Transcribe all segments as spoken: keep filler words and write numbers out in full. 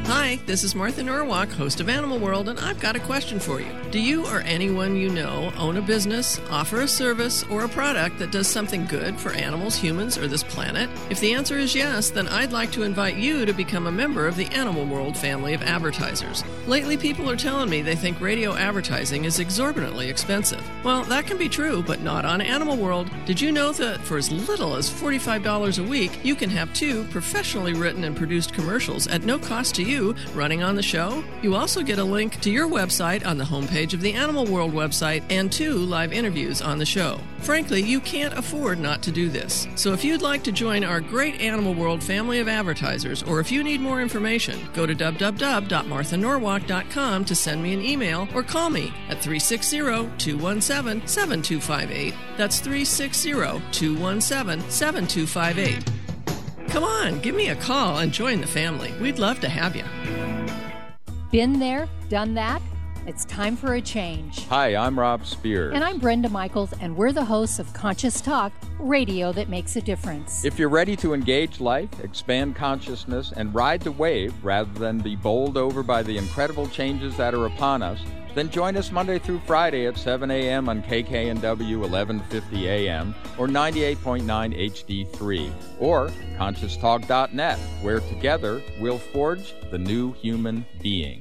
Hi, this is Martha Norwalk, host of Animal World, and I've got a question for you. Do you or anyone you know own a business, offer a service, or a product that does something good for animals, humans, or this planet? If the answer is yes, then I'd like to invite you to become a member of the Animal World family of advertisers. Lately, people are telling me they think radio advertising is exorbitantly expensive. Well, that can be true, but not on Animal World. Did you know that for as little as forty-five dollars a week, you can have two professionally written and produced commercials at no cost to you running on the show? You also get a link to your website on the homepage of the Animal World website and two live interviews on the show. Frankly, you can't afford not to do this. So if you'd like to join our great Animal World family of advertisers, or if you need more information, go to w w w dot martha norwalk dot com to send me an email or call me at three six zero, two one seven, seven two five eight. That's three six zero, two one seven, seven two five eight. Come on, give me a call and join the family. We'd love to have you. Been there, done that? It's time for a change. Hi, I'm Rob Spears. And I'm Brenda Michaels, and we're the hosts of Conscious Talk, radio that makes a difference. If you're ready to engage life, expand consciousness, and ride the wave rather than be bowled over by the incredible changes that are upon us, then join us Monday through Friday at seven a.m. on K K N W eleven fifty A M or ninety-eight point nine H D three or conscious talk dot net, where together we'll forge the new human being.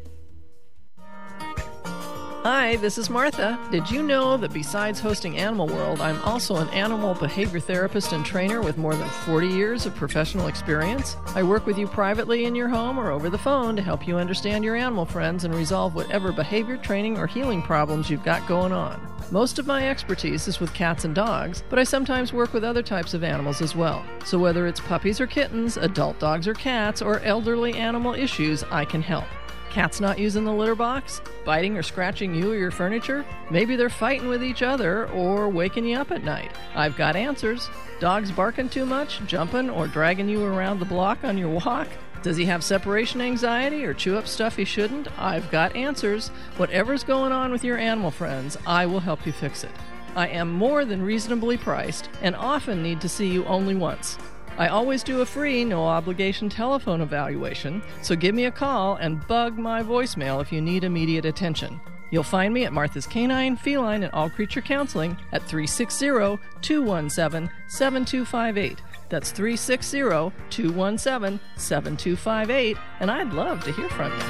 Hi, this is Martha. Did you know that besides hosting Animal World, I'm also an animal behavior therapist and trainer with more than forty years of professional experience? I work with you privately in your home or over the phone to help you understand your animal friends and resolve whatever behavior, training, or healing problems you've got going on. Most of my expertise is with cats and dogs, but I sometimes work with other types of animals as well. So whether it's puppies or kittens, adult dogs or cats, or elderly animal issues, I can help. Cats not using the litter box? Biting or scratching you or your furniture? Maybe they're fighting with each other or waking you up at night. I've got answers. Dogs barking too much, jumping, or dragging you around the block on your walk? Does he have separation anxiety or chew up stuff he shouldn't? I've got answers. Whatever's going on with your animal friends, I will help you fix it. I am more than reasonably priced and often need to see you only once. I always do a free, no-obligation telephone evaluation, so give me a call and bug my voicemail if you need immediate attention. You'll find me at Martha's Canine, Feline, and All Creature Counseling at three six zero, two one seven, seven two five eight. That's three six zero, two one seven, seven two five eight, and I'd love to hear from you.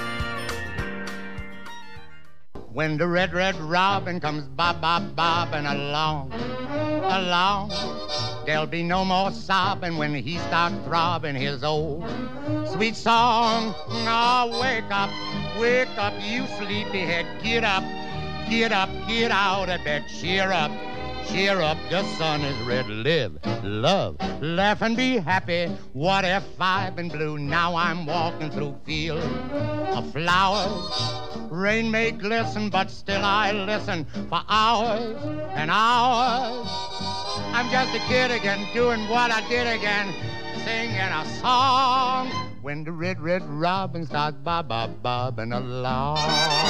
When the red, red robin comes bob, bob, bobbing along, along, there'll be no more sobbing when he starts throbbing his old sweet song. Oh, wake up, wake up, you sleepyhead, get up, get up, get out of bed, cheer up, cheer up, the sun is red, live, love, laugh and be happy. What if I've been blue? Now I'm walking through fields of flowers. Rain may glisten, but still I listen for hours and hours. I'm just a kid again, doing what I did again, singing a song. When the red, red robin starts bob, bob, bobbing along.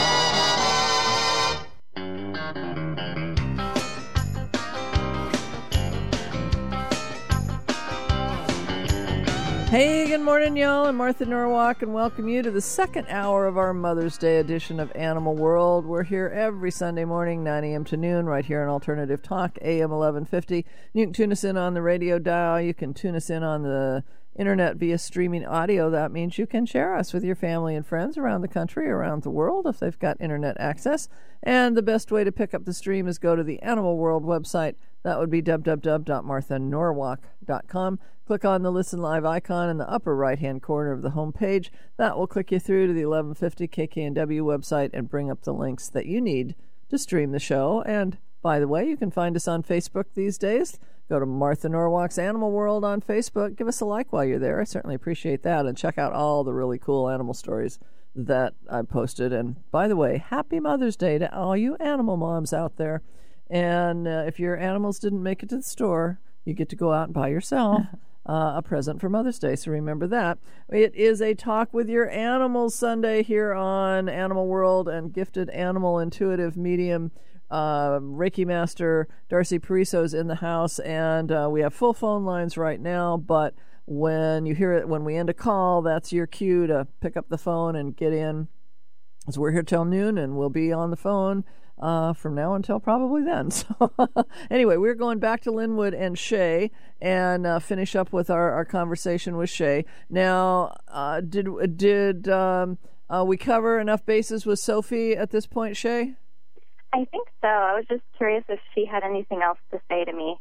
Hey, good morning, y'all. I'm Martha Norwalk, and welcome you to the second hour of our Mother's Day edition of Animal World. We're here every Sunday morning, nine a.m. to noon, right here on Alternative Talk, A M eleven fifty. You can tune us in on the radio dial. You can tune us in on the internet via streaming audio. That means you can share us with your family and friends around the country, around the world, if they've got internet access. And the best way to pick up the stream is go to the Animal World website. That would be w w w dot martha norwalk dot com. Click on the Listen Live icon in the upper right-hand corner of the home page. That will click you through to the eleven fifty K K N W website and bring up the links that you need to stream the show. And by the way, you can find us on Facebook these days. Go to Martha Norwalk's Animal World on Facebook. Give us a like while you're there. I certainly appreciate that. And check out all the really cool animal stories that I posted. And by the way, happy Mother's Day to all you animal moms out there. And uh, if your animals didn't make it to the store, you get to go out and buy yourself uh, a present for Mother's Day. So remember that. It is a Talk with Your Animals Sunday here on Animal World, and gifted animal intuitive medium uh, Reiki Master Darcy Pariso's in the house. And uh, we have full phone lines right now, but when you hear it, when we end a call, that's your cue to pick up the phone and get in. So we're here till noon, and we'll be on the phone uh, from now until probably then. So anyway, we're going back to Linwood and Shay and uh, finish up with our, our conversation with Shay. Now, uh, did did um, uh, we cover enough bases with Sophie at this point, Shay? I think so. I was just curious if she had anything else to say to me.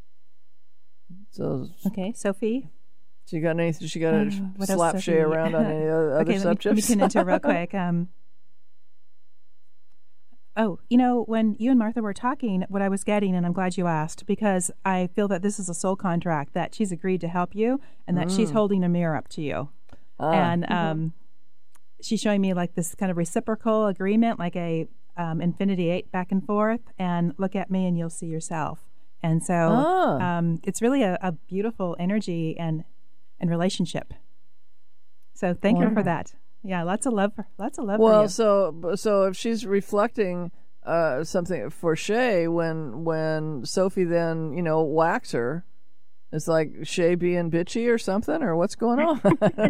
So okay, Sophie. She got anything? She got to uh, slap Shay around on any other okay, subjects? Let me, let me tune into real quick. Um, oh, you know, when you and Martha were talking, what I was getting, and I'm glad you asked, because I feel that this is a soul contract, that she's agreed to help you and that mm. she's holding a mirror up to you. Ah. And um, mm-hmm. she's showing me like this kind of reciprocal agreement, like a um, infinity eight back and forth, and look at me and you'll see yourself. And so ah. um, it's really a, a beautiful energy and and relationship. So thank wow. her for that. Yeah, lots of love. For, lots of love. Well, for you. so so if she's reflecting uh, something for Shay, when when Sophie then you know whacks her, it's like Shay being bitchy or something, or what's going on?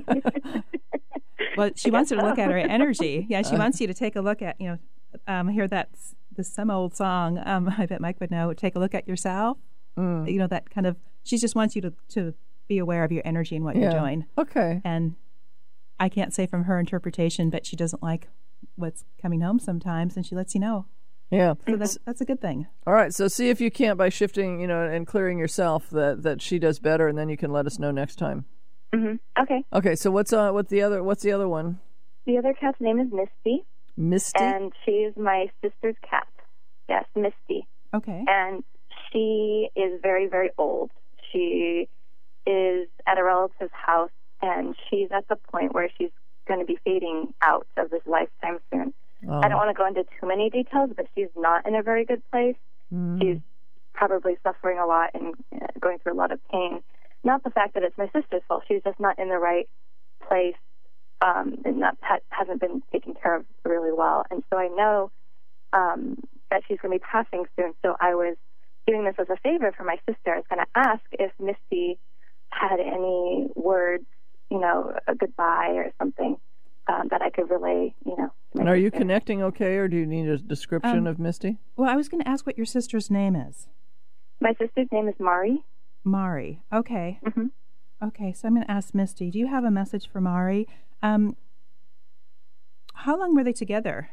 Well, she wants her to look at her energy. Yeah, she wants you to take a look at you know. Um, I hear that this some old song. Um, I bet Mike would know. Take a look at yourself. Mm. You know that kind of. She just wants you to to. be aware of your energy and what yeah. you're doing. Okay. And I can't say from her interpretation, but she doesn't like what's coming home sometimes, and she lets you know. Yeah. So that's that's a good thing. All right. So see if you can't, by shifting, you know, and clearing yourself, that, that she does better, and then you can let us know next time. Mm-hmm. Okay. Okay. So what's uh what's the other what's the other one? The other cat's name is Misty. Misty. And she's my sister's cat. Yes, Misty. Okay. And she is very, very old. She is at a relative's house, and she's at the point where she's going to be fading out of this lifetime soon. Oh. I don't want to go into too many details, but she's not in a very good place. Mm. She's probably suffering a lot and uh, going through a lot of pain. Not the fact that it's my sister's fault. She's just not in the right place, um, and that pet hasn't been taken care of really well. And so I know um, that she's going to be passing soon, so I was doing this as a favor for my sister. I was going to ask if Misty had any words, you know, a goodbye or something um, that I could relay, you know. And are you sister. Connecting okay, or do you need a description um, of Misty? Well, I was going to ask what your sister's name is. My sister's name is Mari. Mari. Okay. Mm-hmm. Okay, so I'm going to ask Misty, do you have a message for Mari? Um, how long were they together?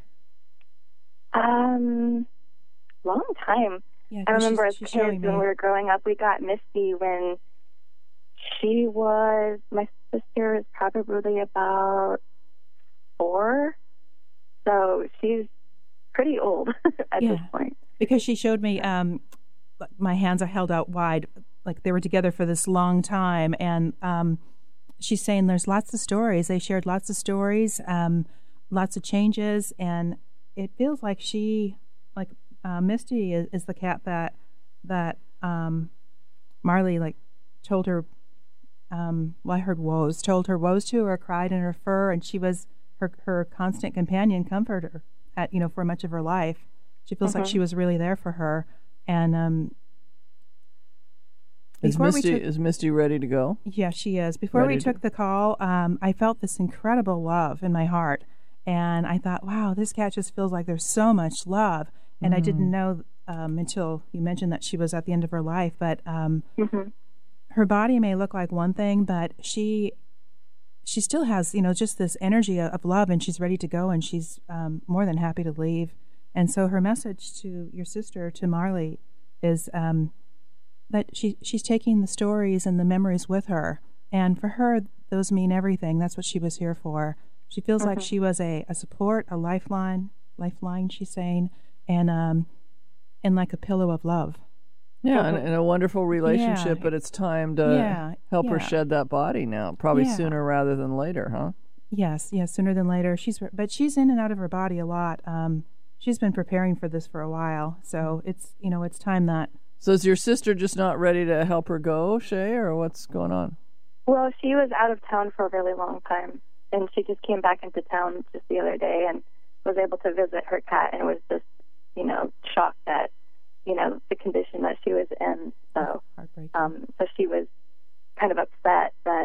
Um, long time. Yeah, I remember as she's, she's kids when we were growing up, we got Misty when she was, my sister is probably about four, so she's pretty old at yeah, this point. Because she showed me, um, my hands are held out wide, like they were together for this long time, and um, she's saying there's lots of stories. They shared lots of stories, um, lots of changes, and it feels like she, like uh, Misty is, is the cat that that um, Marley like told her. Um, well, I heard woes, told her woes to her, cried in her fur, and she was her her constant companion, comforter at you know for much of her life. She feels mm-hmm. like she was really there for her. And um, is Misty took, is Misty ready to go? Yeah, she is. Before ready we took to... the call, um, I felt this incredible love in my heart, and I thought, wow, this cat just feels like there's so much love. And mm. I didn't know um, until you mentioned that she was at the end of her life, but. Um, mm-hmm. Her body may look like one thing, but she she still has, you know, just this energy of love, and she's ready to go, and she's um, more than happy to leave. And so her message to your sister, to Marley, is um, that she she's taking the stories and the memories with her. And for her, those mean everything. That's what she was here for. She feels mm-hmm. like she was a, a support, a lifeline, lifeline, she's saying, and um, and like a pillow of love. Yeah, and, and a wonderful relationship, yeah. but it's time to yeah, help yeah. her shed that body now, probably yeah. sooner rather than later, huh? Yes, yes, sooner than later. She's, but she's in and out of her body a lot. Um, she's been preparing for this for a while, so it's you know it's time that. So is your sister just not ready to help her go, Shay, or what's going on? Well, she was out of town for a really long time, and she just came back into town just the other day and was able to visit her cat, and was just you know shocked at. you know, the condition that she was in. So, Heartbreaking. Um, so she was kind of upset that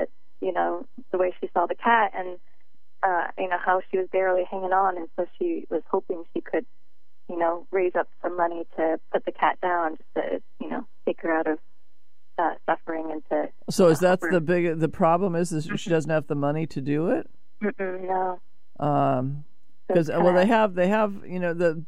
saw the cat and, uh, you know, how she was barely hanging on. And so she was hoping she could, you know, raise up some money to put the cat down, just to, you know, take her out of uh, suffering and to. So is uh, that the big the problem? Is, is she doesn't have the money to do it? Mm-mm, no. Um, because well, they have they have you know the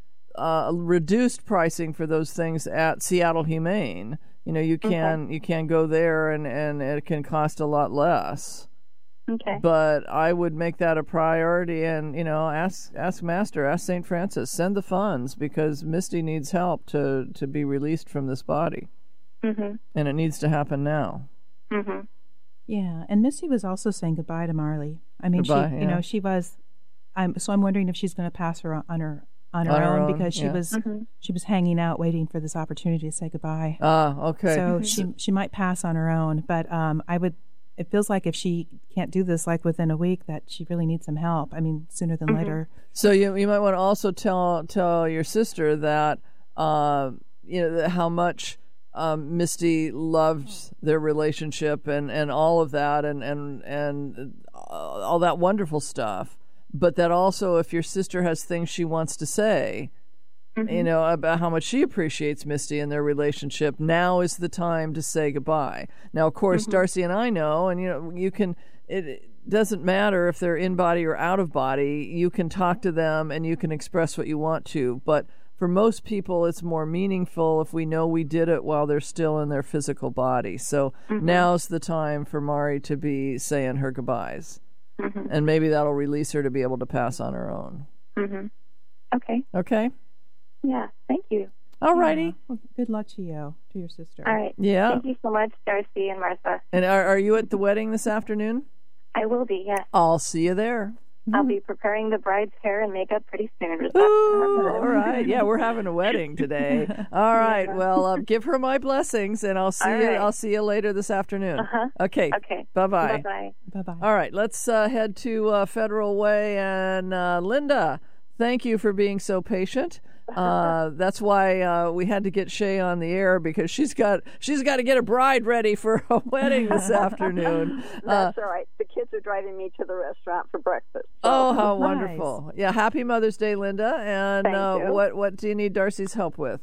uh, reduced pricing for those things at Seattle Humane. You know, you can okay. you can go there and, and it can cost a lot less. Okay. But I would make that a priority, and you know, ask ask Master, ask Saint Francis, send the funds, because Misty needs help to, to be released from this body, mm-hmm. and it needs to happen now. Mm-hmm. Yeah, and Misty was also saying goodbye to Marley. I mean, goodbye, she, yeah. you know, she was. I'm so I'm wondering if she's going to pass her on, on her on her, On own, her own, because she yeah. was Mm-hmm. she was hanging out waiting for this opportunity to say goodbye. Ah, okay. So she she might pass on her own, but um, I would. It feels like if she can't do this like within a week, that she really needs some help. I mean, sooner than Mm-hmm. later. So you you might want to also tell tell your sister that uh, you know that how much um, Misty loved their relationship and, and all of that and and and all that wonderful stuff. But that also, if your sister has things she wants to say, Mm-hmm. you know, about how much she appreciates Misty and their relationship, now is the time to say goodbye. Now, of course, Mm-hmm. Darcy and I know, and you know, you can. It, it doesn't matter if they're in body or out of body. You can talk to them and you can express what you want to. But for most people, it's more meaningful if we know we did it while they're still in their physical body. So Mm-hmm. now's the time for Mari to be saying her goodbyes, Mm-hmm. and maybe that'll release her to be able to pass on her own. Mm-hmm. Okay. Okay. Yeah. Thank you. All righty. Yeah. Well, good luck to you, to your sister. All right. Yeah. Thank you so much, Darcy and Martha. And are, are you at the wedding this afternoon? I will be. Yes. I'll see you there. I'll be preparing the bride's hair and makeup pretty soon. Ooh, all right. Yeah, we're having a wedding today. All right. Well, um, give her my blessings, and I'll see All you. right. I'll see you later this afternoon. Uh-huh. Okay. Okay. Bye bye. Bye-bye. Bye-bye. All right. Let's uh, head to uh, Federal Way, and uh, Linda, thank you for being so patient. Uh, that's why uh, we had to get Shay on the air, because she's got she's got to get a bride ready for a wedding this afternoon. Uh, That's all right. The kids are driving me to the restaurant for breakfast. So. oh, how Nice. wonderful! Yeah, happy Mother's Day, Linda. And Thank uh, you. what what do you need Darcy's help with?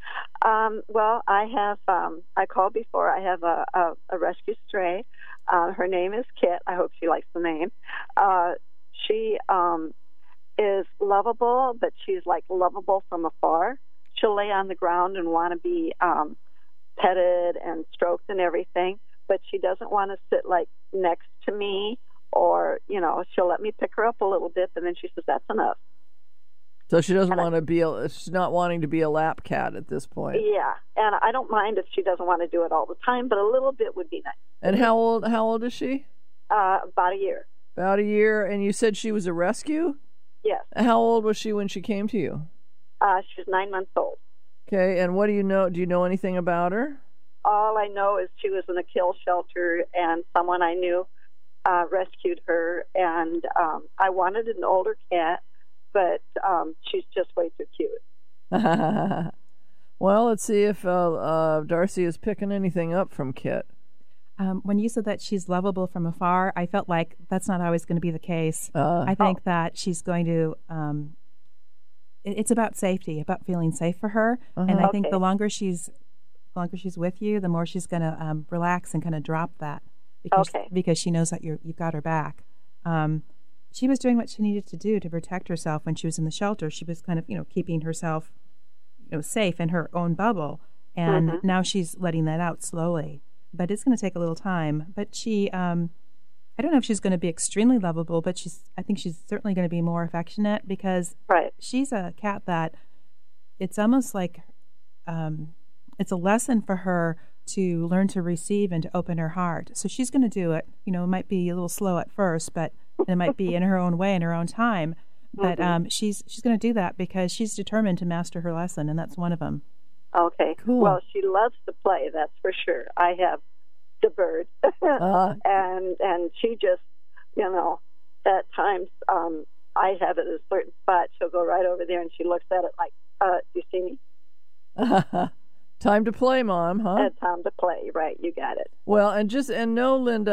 Um, well, I have. Um, I called before. I have a, a, a rescue stray. Uh, her name is Kit. I hope she likes the name. Uh, she um, is lovable, but she's like lovable from afar. She'll lay on the ground and want to be um, petted and stroked and everything, but she doesn't want to sit like next to me, or you know, she'll let me pick her up a little bit, and then she says that's enough. So she doesn't want to be. A, she's not wanting to be a lap cat at this point. Yeah, and I don't mind if she doesn't want to do it all the time, but a little bit would be nice. And how old? How old is she? Uh, about a year. About a year. And you said she was a rescue? Yes. How old was she when she came to you? Uh, she's nine months old. Okay. And what do you know? Do you know anything about her? All I know is she was in a kill shelter, and someone I knew uh, rescued her. And um, I wanted an older cat, but um, she's just way too cute. Well, let's see if uh, uh, Darcy is picking anything up from Kit. Um, when you said that she's lovable from afar, I felt like that's not always going to be the case. Uh, I think that she's going to. Um, it, it's about safety, about feeling safe for her, Uh-huh. and I think Okay. the longer she's, the longer she's with you, the more she's going to um, relax and kind of drop that, because Okay. because she knows that you're you've got her back. Um, she was doing what she needed to do to protect herself when she was in the shelter. She was kind of you know keeping herself, you know, safe in her own bubble, and Mhm. now she's letting that out slowly. But it's going to take a little time. But she, um, I don't know if she's going to be extremely lovable, but she's, I think she's certainly going to be more affectionate, because Right. she's a cat that it's almost like um, it's a lesson for her to learn to receive and to open her heart. So she's going to do it. You know, it might be a little slow at first, but it might be in her own way, in her own time. But Mhm. um, she's she's going to do that because she's determined to master her lesson, and that's one of them. Okay. Cool. Well, she loves to play, that's for sure. I have the bird, Uh, and and she just, you know, at times um, I have it at a certain spot. She'll go right over there, and she looks at it like, uh, "Do you see me?" time to play, Mom, huh? It's time to play. Right, you got it. Well, and just and know, Linda,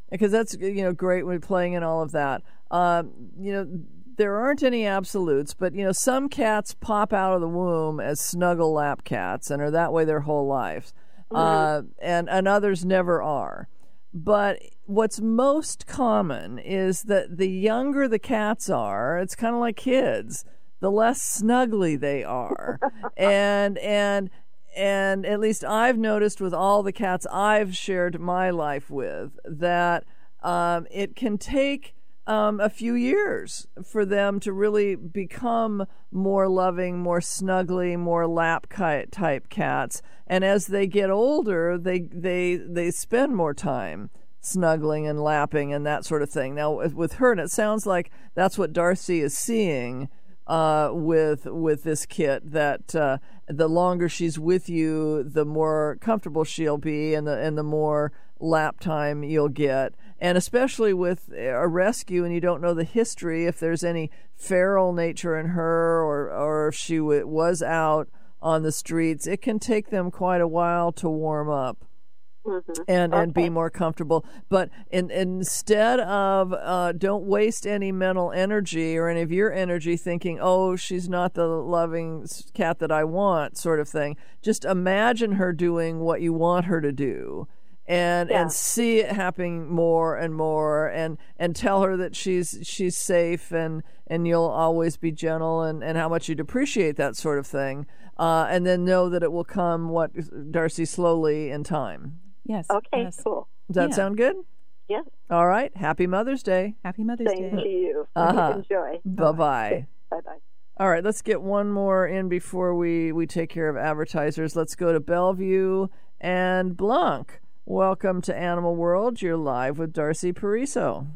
because that's, you know, great when playing in all of that. Um, you know, there aren't any absolutes, but, you know, some cats pop out of the womb as snuggle lap cats and are that way their whole lives, mm-hmm. uh, and, and others never are. But what's most common is that the younger the cats are, it's kind of like kids, the less snuggly they are. and and and at least I've noticed with all the cats I've shared my life with that um, it can take um, a few years for them to really become more loving, more snuggly, more lap type cats. And as they get older, they they they spend more time snuggling and lapping and that sort of thing. Now with her, and it sounds like that's what Darcy is seeing uh, with with this kit, that uh, the longer she's with you, the more comfortable she'll be, and the and the more lap time you'll get. And especially with a rescue and you don't know the history, if there's any feral nature in her, or or if she w- was out on the streets, it can take them quite a while to warm up. Mm-hmm. And okay. and be more comfortable. But in, instead of uh, don't waste any mental energy or any of your energy thinking, oh, she's not the loving cat that I want, sort of thing. Just imagine her doing what you want her to do, and yeah. and see it happening more and more, and, and tell her that she's she's safe, and, and you'll always be gentle, and, and how much you'd appreciate that sort of thing. Uh, and then know that it will come, what, Darcy, slowly in time. Yes. Okay, yes. cool. Does that yeah. sound good? Yes. All right. Happy Mother's Day. Happy Mother's Same Day. Same to you. Uh-huh. Enjoy. Bye-bye. Bye-bye. All right, let's get one more in before we, we take care of advertisers. Let's go to Bellevue and Blanc. Welcome to Animal World. You're live with Darcy Pariso.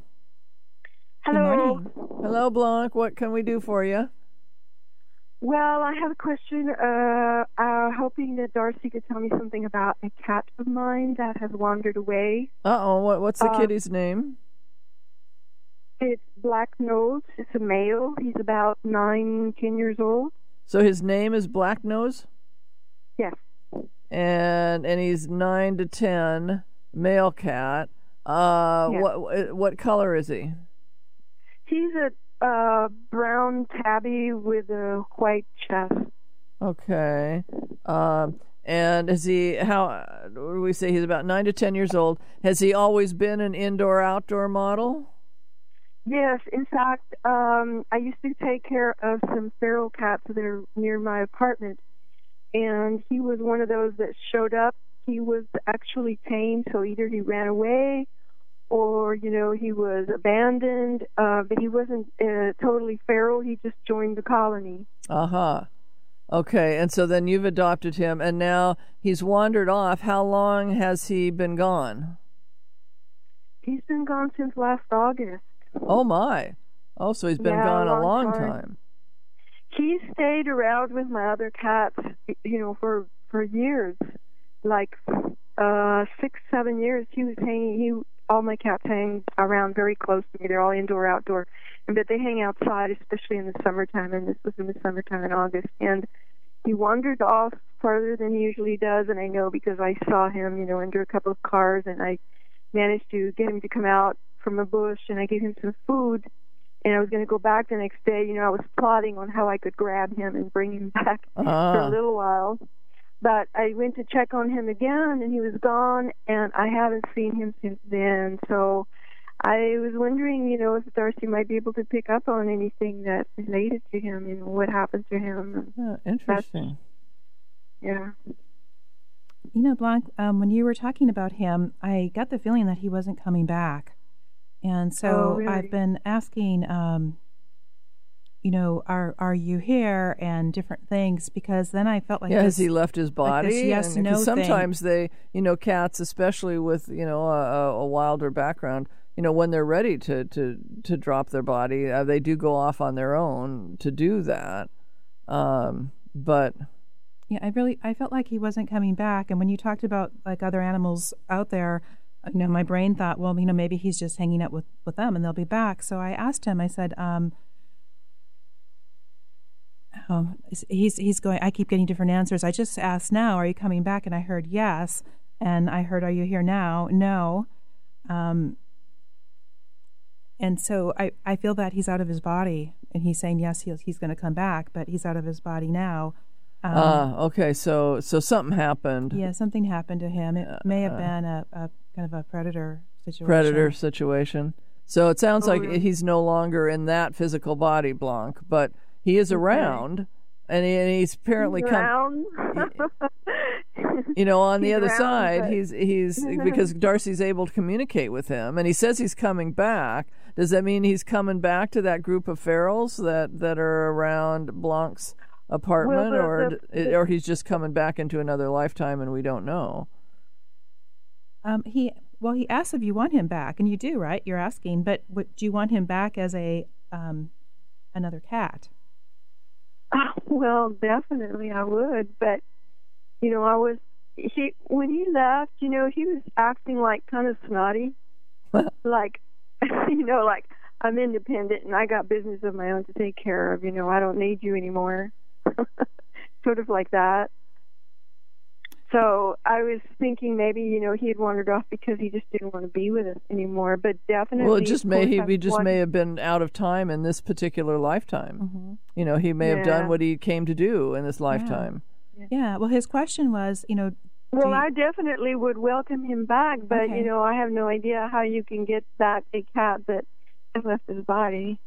Hello. Hello, Blanc. What can we do for you? Well, I have a question. Uh, uh, hoping that Darcy could tell me something about a cat of mine that has wandered away. Uh-oh. What, what's the uh, kitty's name? It's Black Nose. It's a male. He's about nine, ten years old. So his name is Black Nose? Yes. And and he's nine to ten, male cat. Uh, yes. What what color is he? He's a Uh, brown tabby with a white chest. Okay. Um, and is he, how, what do we say, he's about nine to ten years old. Has he always been an indoor-outdoor model? Yes. In fact, um, I used to take care of some feral cats that are near my apartment, and he was one of those that showed up. He was actually tame, so either he ran away or, you know, he was abandoned, uh, but he wasn't uh, totally feral. He just joined the colony. Uh-huh. Okay, and so then you've adopted him, and now he's wandered off. How long has he been gone? He's been gone since last August. Oh, my. Oh, so he's been yeah, gone a long, a long time. time. He stayed around with my other cats, you know, for, for years, like uh, six, seven years. He was hanging, he all my cats hang around very close to me. They're all indoor, outdoor, and but they hang outside, especially in the summertime. And this was in the summertime in August. And he wandered off farther than he usually does, and I know because I saw him, you know, under a couple of cars, and I managed to get him to come out from a bush, and I gave him some food. And I was going to go back the next day. You know, I was plotting on how I could grab him and bring him back uh. for a little while. But I went to check on him again, and he was gone, and I haven't seen him since then. So I was wondering, you know, if Darcy might be able to pick up on anything that related to him, you know, what happened to him. Oh, interesting. Yeah. You know, Blanc, um, when you were talking about him, I got the feeling that he wasn't coming back. And so oh, really? I've been asking, um, you know, are are you here, and different things, because then I felt like yeah, this, has he left his body? Like this yes, and, no sometimes thing. they, you know, cats, especially with, you know, a, a wilder background, you know, when they're ready to, to, to drop their body, uh, they do go off on their own to do that. Um, but yeah, I really, I felt like he wasn't coming back. And when you talked about like other animals out there, you know, my brain thought, well, you know, maybe he's just hanging out with, with them and they'll be back. So I asked him, I said, um, oh, he's, he's going, I keep getting different answers. I just asked now, are you coming back? And I heard yes. And I heard, are you here now? No. Um, and so I, I feel that he's out of his body, and he's saying yes, he's he's going to come back, but he's out of his body now. Um, Ah, okay. So so something happened. yeah, something happened to him. It may have been a, a kind of a predator situation. Predator situation. So it sounds Oh, like really? he's no longer in that physical body, Blanc, but he is around, and, he, and he's apparently come. Around. You know, on the He's other around, side, but- he's he's because Darcy's able to communicate with him, and he says he's coming back. Does that mean he's coming back to that group of ferals that, that are around Blanc's apartment, Well, the- or the- d- or he's just coming back into another lifetime, and we don't know? Um, he well, he asks if you want him back, and you do, right? You're asking, but what, do you want him back as a um, another cat? Ah, well, definitely I would, but you know, I was he when he left. You know, he was acting like kind of snotty, like you know, like I'm independent and I got business of my own to take care of. You know, I don't need you anymore. Sort of like that. So I was thinking maybe, you know, he had wandered off because he just didn't want to be with us anymore. But definitely, Well, it just of may course, he, I he just wanted- may have been out of time in this particular lifetime. Mm-hmm. You know, he may have done Yeah. what he came to do in this lifetime. Yeah. Well, his question was, you know, Well, you- I definitely would welcome him back, but Okay. you know, I have no idea how you can get back a cat that has left his body.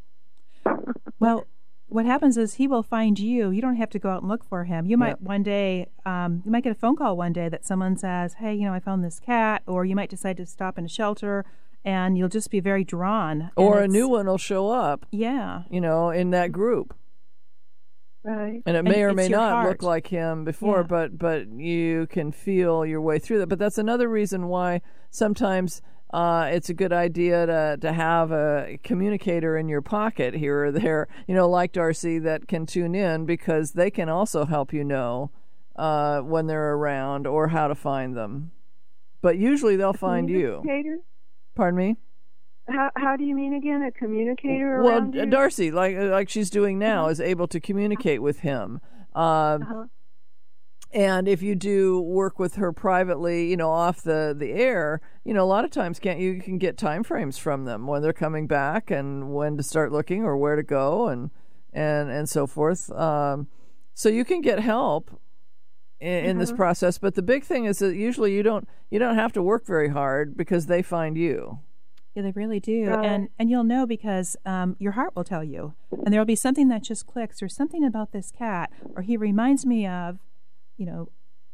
well, what happens is he will find you. You don't have to go out and look for him. You might Yep. one day, um, you might get a phone call one day that someone says, "Hey, you know, I found this cat," or you might decide to stop in a shelter, and you'll just be very drawn. Or And a it's- new one will show up, Yeah. you know, in that group. Right. And it And may or it's may your not heart. look like him before, Yeah. but but you can feel your way through that. But that's another reason why sometimes uh, it's a good idea to to have a communicator in your pocket here or there, you know, like Darcy, that can tune in, because they can also help you know uh, when they're around or how to find them. But usually they'll find you. Communicator? Pardon me? How how do you mean again? A communicator Well, around you? Darcy, like like she's doing now, is able to communicate with him. Um, Uh-huh. And if you do work with her privately, you know, off the, the air, you know, a lot of times can't you can get time frames from them when they're coming back and when to start looking or where to go and and and so forth. Um, so you can get help in, in this Mhm. process. But the big thing is that usually you don't you don't have to work very hard because they find you. Yeah, they really do, Right. and and you'll know because um, your heart will tell you, and there will be something that just clicks, or something about this cat, or he reminds me of, you know,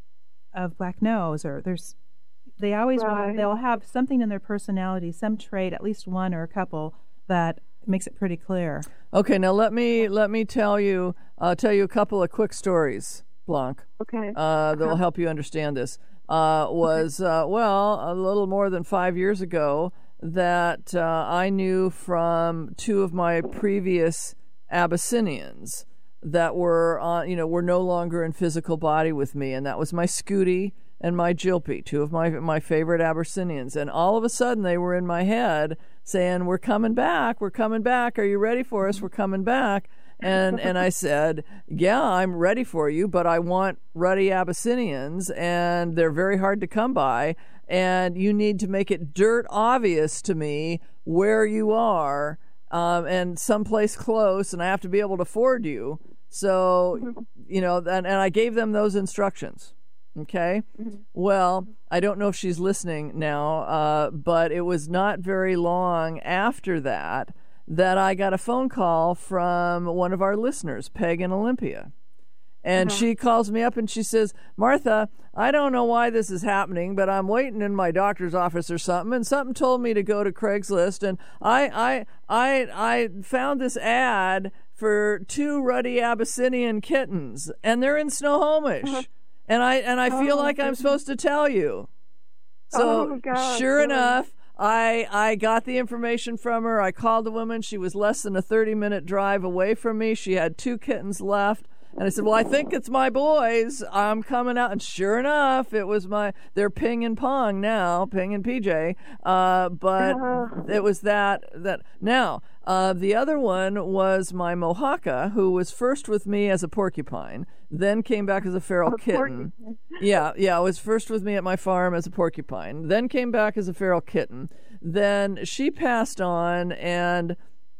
of Black Nose, or there's, they always will, Right. they'll have something in their personality, some trait, at least one or a couple, that makes it pretty clear. Okay, now let me let me tell you uh, tell you a couple of quick stories, Blanc. Okay. Uh, that will help you understand this. Uh, was uh, well a little more than five years ago that uh, I knew from two of my previous Abyssinians that were on, you know, were no longer in physical body with me, and that was my Scooty and my Jilpy, two of my my favorite Abyssinians. And all of a sudden, they were in my head saying, "We're coming back. We're coming back. Are you ready for us? We're coming back." And and I said, "Yeah, I'm ready for you, but I want ruddy Abyssinians, and they're very hard to come by. And you need to make it dirt obvious to me where you are, um, and someplace close, and I have to be able to afford you." So, you know, and, and I gave them those instructions. Okay. Well, I don't know if she's listening now, uh, but it was not very long after that that I got a phone call from one of our listeners, Peg in Olympia. And she calls me up and she says, "Martha, I don't know why this is happening, but I'm waiting in my doctor's office or something, and something told me to go to Craigslist, and I I I I found this ad for two ruddy Abyssinian kittens, and they're in Snohomish, and I and I feel Oh, like I'm supposed to tell you." So Oh, God, sure really? enough, I I got the information from her. I called the woman. She was less than a thirty minute drive away from me. She had two kittens left. And I said, "Well, I think it's my boys. I'm coming out." And sure enough, it was my, they're Ping and Pong now, Ping and P J. Uh, but Uh-huh. it was that, that. Now, uh, the other one was my Mohawka, who was first with me as a porcupine, then came back as a feral A kitten. porcupine. Yeah, yeah, it was first with me at my farm as a porcupine, then came back as a feral kitten. then she passed on and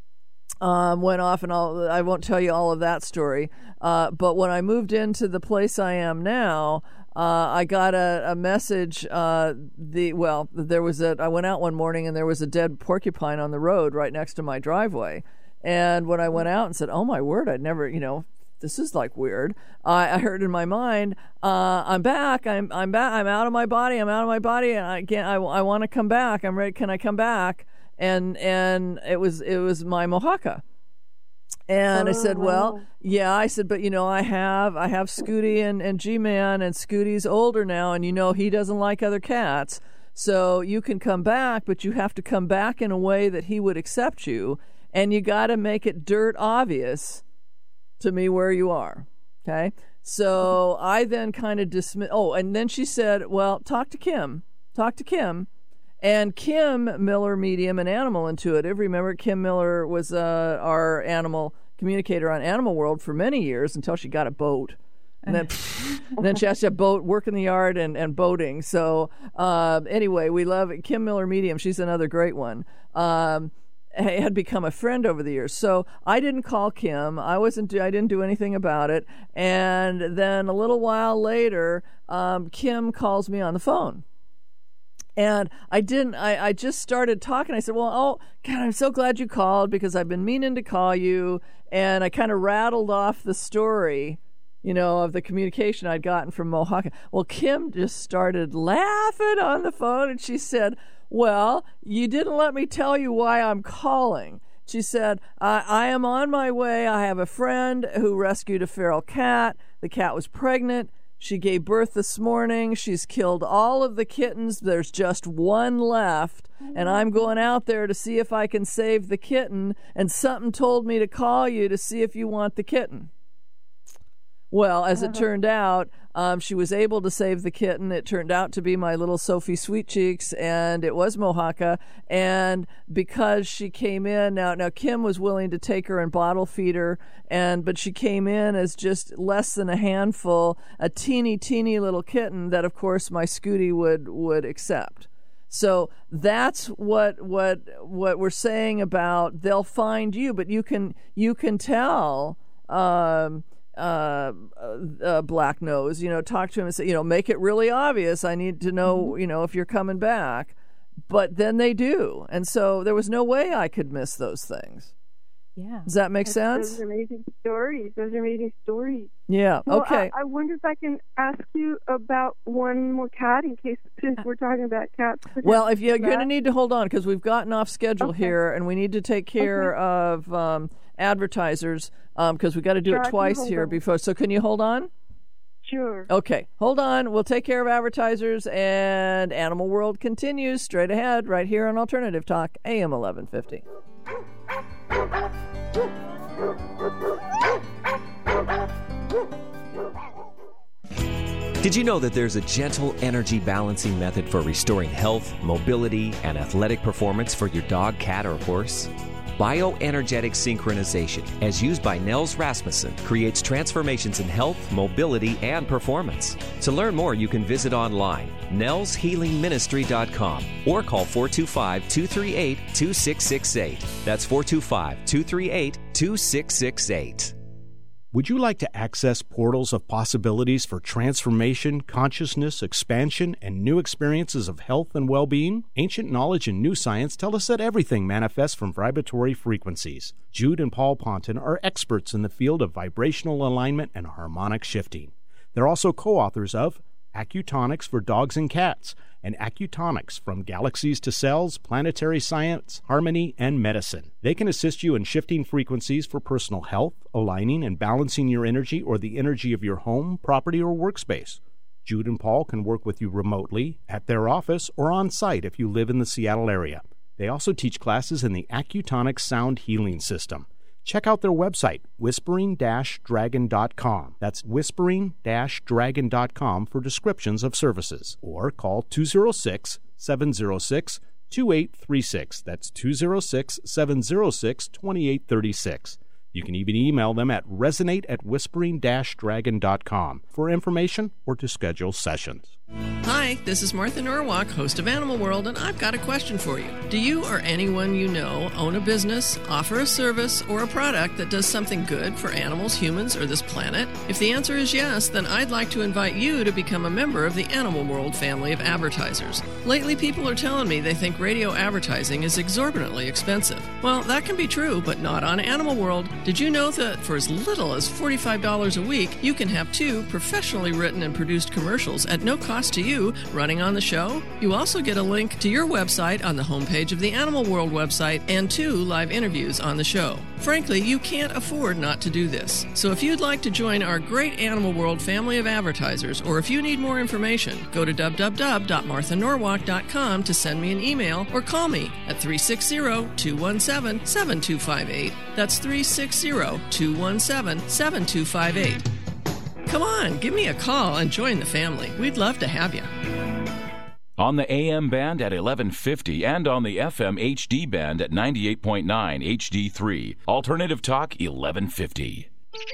um, went off, and I'll, I won't tell you all of that story. Uh, but when I moved into the place I am now, uh, I got a, a message. Uh, the well, there was a. I went out one morning and there was a dead porcupine on the road right next to my driveway. And when I went out and said, "Oh my word, I'd never," you know. This is like weird. I, I heard in my mind, uh, I'm back. I'm I'm back. I'm out of my body. I'm out of my body, and I can't. I, I want to come back. I'm ready. Can I come back? And and it was it was my Mohawka. And oh, I said, wow. well, yeah. I said, but you know, I have I have Scooty and and G-Man, and Scooty's older now, and you know he doesn't like other cats. So you can come back, but you have to come back in a way that he would accept you, and you got to make it dirt obvious to me where you are. Okay. So I then kind of dismissed. Oh, and then she said, well, talk to Kim. Talk to Kim. And Kim Miller, medium and animal intuitive. Remember, Kim Miller was uh, our animal communicator on Animal World for many years until she got a boat. And then, and then she has to have boat, work in the yard and, and boating. So uh, anyway, we love it. Kim Miller, medium. She's another great one. Um, had become a friend over the years. So I didn't call Kim. I wasn't. I didn't do anything about it. And then a little while later, um, Kim calls me on the phone. And I didn't. I, I just started talking. I said, "Well, oh God, I'm so glad you called because I've been meaning to call you." And I kind of rattled off the story, you know, of the communication I'd gotten from Mohawka. Well, Kim just started laughing on the phone, and she said, well, you didn't let me tell you why I'm calling. She said, I, I am on my way. I have a friend who rescued a feral cat. The cat was pregnant. She gave birth this morning. She's killed all of the kittens. There's just one left. And I'm going out there to see if I can save the kitten. And something told me to call you to see if you want the kitten. Well, as it turned out, um, she was able to save the kitten. It turned out to be my little Sophie Sweet Cheeks, and it was Mohawka. And because she came in, now now Kim was willing to take her and bottle feed her, and but she came in as just less than a handful, a teeny, teeny little kitten that, of course, my Scooty would would accept. So that's what what what we're saying about they'll find you, but you can you can tell. Um, Uh, uh, black nose, you know, talk to him and say, you know, make it really obvious. I need to know, mm-hmm. you know, if you're coming back. But then they do. And so there was no way I could miss those things. Yeah. Does that make That's, sense? Those are amazing stories. Those are amazing stories. Yeah. Well, okay. I, I wonder if I can ask you about one more cat in case, since we're talking about cats. Well, if you, you're going to need to hold on because we've gotten off schedule okay. here and we need to take care okay. of um, advertisers because um, we've got to do sure, it twice here on. before. So can you hold on? Sure. Okay. Hold on. We'll take care of advertisers and Animal World continues straight ahead right here on Alternative Talk, A M eleven fifty. Did you know that there's a gentle energy balancing method for restoring health, mobility, and athletic performance for your dog, cat, or horse? Bioenergetic synchronization, as used by Nels Rasmussen, creates transformations in health, mobility, and performance. To learn more, you can visit online, nels healing ministry dot com, or call four two five, two three eight, two six six eight. That's four two five, two three eight, two six six eight. Would you like to access portals of possibilities for transformation, consciousness, expansion, and new experiences of health and well-being? Ancient knowledge and new science tell us that everything manifests from vibratory frequencies. Jude and Paul Ponton are experts in the field of vibrational alignment and harmonic shifting. They're also co-authors of Acutonics for Dogs and Cats, and Acutonics from Galaxies to Cells, Planetary Science, Harmony, and Medicine. They can assist you in shifting frequencies for personal health, aligning and balancing your energy or the energy of your home, property, or workspace. Jude and Paul can work with you remotely, at their office, or on site if you live in the Seattle area. They also teach classes in the Acutonics Sound Healing System. Check out their website, whispering dash dragon dot com. That's whispering dash dragon dot com for descriptions of services. Or call two oh six, seven oh six, two eight three six. That's two oh six, seven oh six, two eight three six. You can even email them at resonate at whispering dash dragon dot com for information or to schedule sessions. Hi, this is Martha Norwalk, host of Animal World, and I've got a question for you. Do you or anyone you know own a business, offer a service, or a product that does something good for animals, humans, or this planet? If the answer is yes, then I'd like to invite you to become a member of the Animal World family of advertisers. Lately, people are telling me they think radio advertising is exorbitantly expensive. Well, that can be true, but not on Animal World. Did you know that for as little as forty-five dollars a week, you can have two professionally written and produced commercials at no cost to you running on the show? You also get a link to your website on the homepage of the Animal World website and two live interviews on the show. Frankly, you can't afford not to do this. So if you'd like to join our great Animal World family of advertisers, or if you need more information, go to w w w dot martha norwalk dot com to send me an email or call me at three six zero, two one seven, seven two five eight. That's three six zero, two one seven, seven two five eight. Come on, give me a call and join the family. We'd love to have you. On the A M band at eleven fifty and on the F M H D band at ninety-eight point nine H D three. Alternative Talk eleven fifty.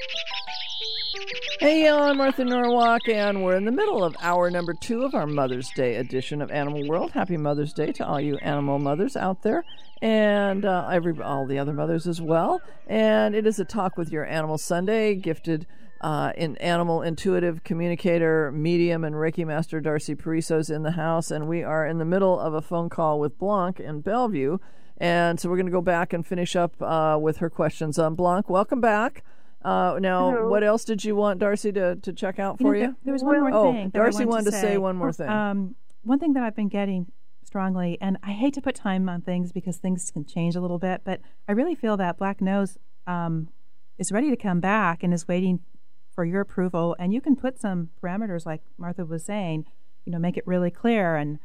Hey, I'm Martha Norwalk, and we're in the middle of hour number two of our Mother's Day edition of Animal World. Happy Mother's Day to all you animal mothers out there, and uh, every all the other mothers as well. And it is a Talk with Your Animal Sunday, gifted uh, in animal intuitive communicator, medium, and Reiki master Darcy Pariso's in the house, and we are in the middle of a phone call with Blanc in Bellevue, and so we're going to go back and finish up uh, with her questions. Um, Blanc, welcome back. Uh, now, Hello. What else did you want Darcy to, to check out for you? Know, you? There was one more oh, thing. Darcy wanted, wanted to to say. say one more thing. Um, one thing that I've been getting strongly, and I hate to put time on things because things can change a little bit, but I really feel that Black Nose um, is ready to come back and is waiting for your approval. And you can put some parameters, like Martha was saying, you know, make it really clear and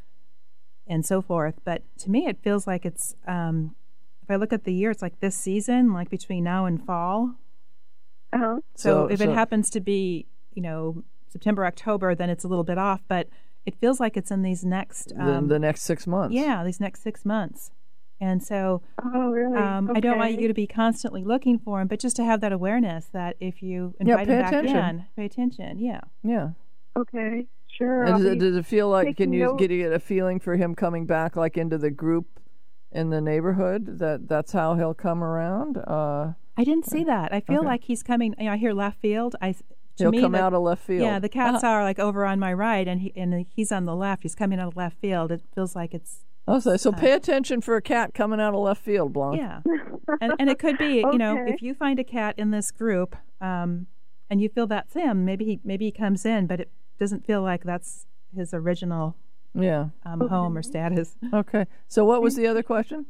and so forth. But to me, it feels like it's, um, if I look at the year, it's like this season, like between now and fall. Uh-huh. So, so if so, it happens to be, you know, September, October, then it's a little bit off. But it feels like it's in these next... the, Um, the next six months. Yeah, these next six months. And so oh, really? um, okay. I don't want you to be constantly looking for him, but just to have that awareness that if you yeah, invite pay him back attention. in, pay attention. Yeah. Yeah. Okay, sure. And I'll does it, be does it feel like, can you note. get, get a feeling for him coming back like into the group in the neighborhood, that that's how he'll come around? Uh, I didn't see that. I feel okay. like he's coming, you know, I hear left field. I, to he'll me, come the, out of left field. Yeah, the cats uh-huh. are like over on my right, and he and he's on the left. He's coming out of left field. It feels like it's... Oh, so, so uh, pay attention for a cat coming out of left field, Blanc. Yeah. and, and it could be, you know, Okay. if you find a cat in this group um, and you feel that's him, maybe he maybe he comes in, but it doesn't feel like that's his original Yeah. um, home or status. Okay. So what was the other question?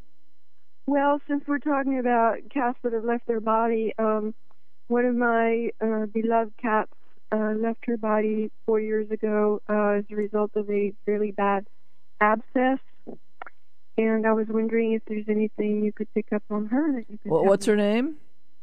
Well, since we're talking about cats that have left their body, um, one of my uh, beloved cats uh, left her body four years ago uh, as a result of a really bad abscess. And I was wondering if there's anything you could pick up on her that you could. Well, what's her name?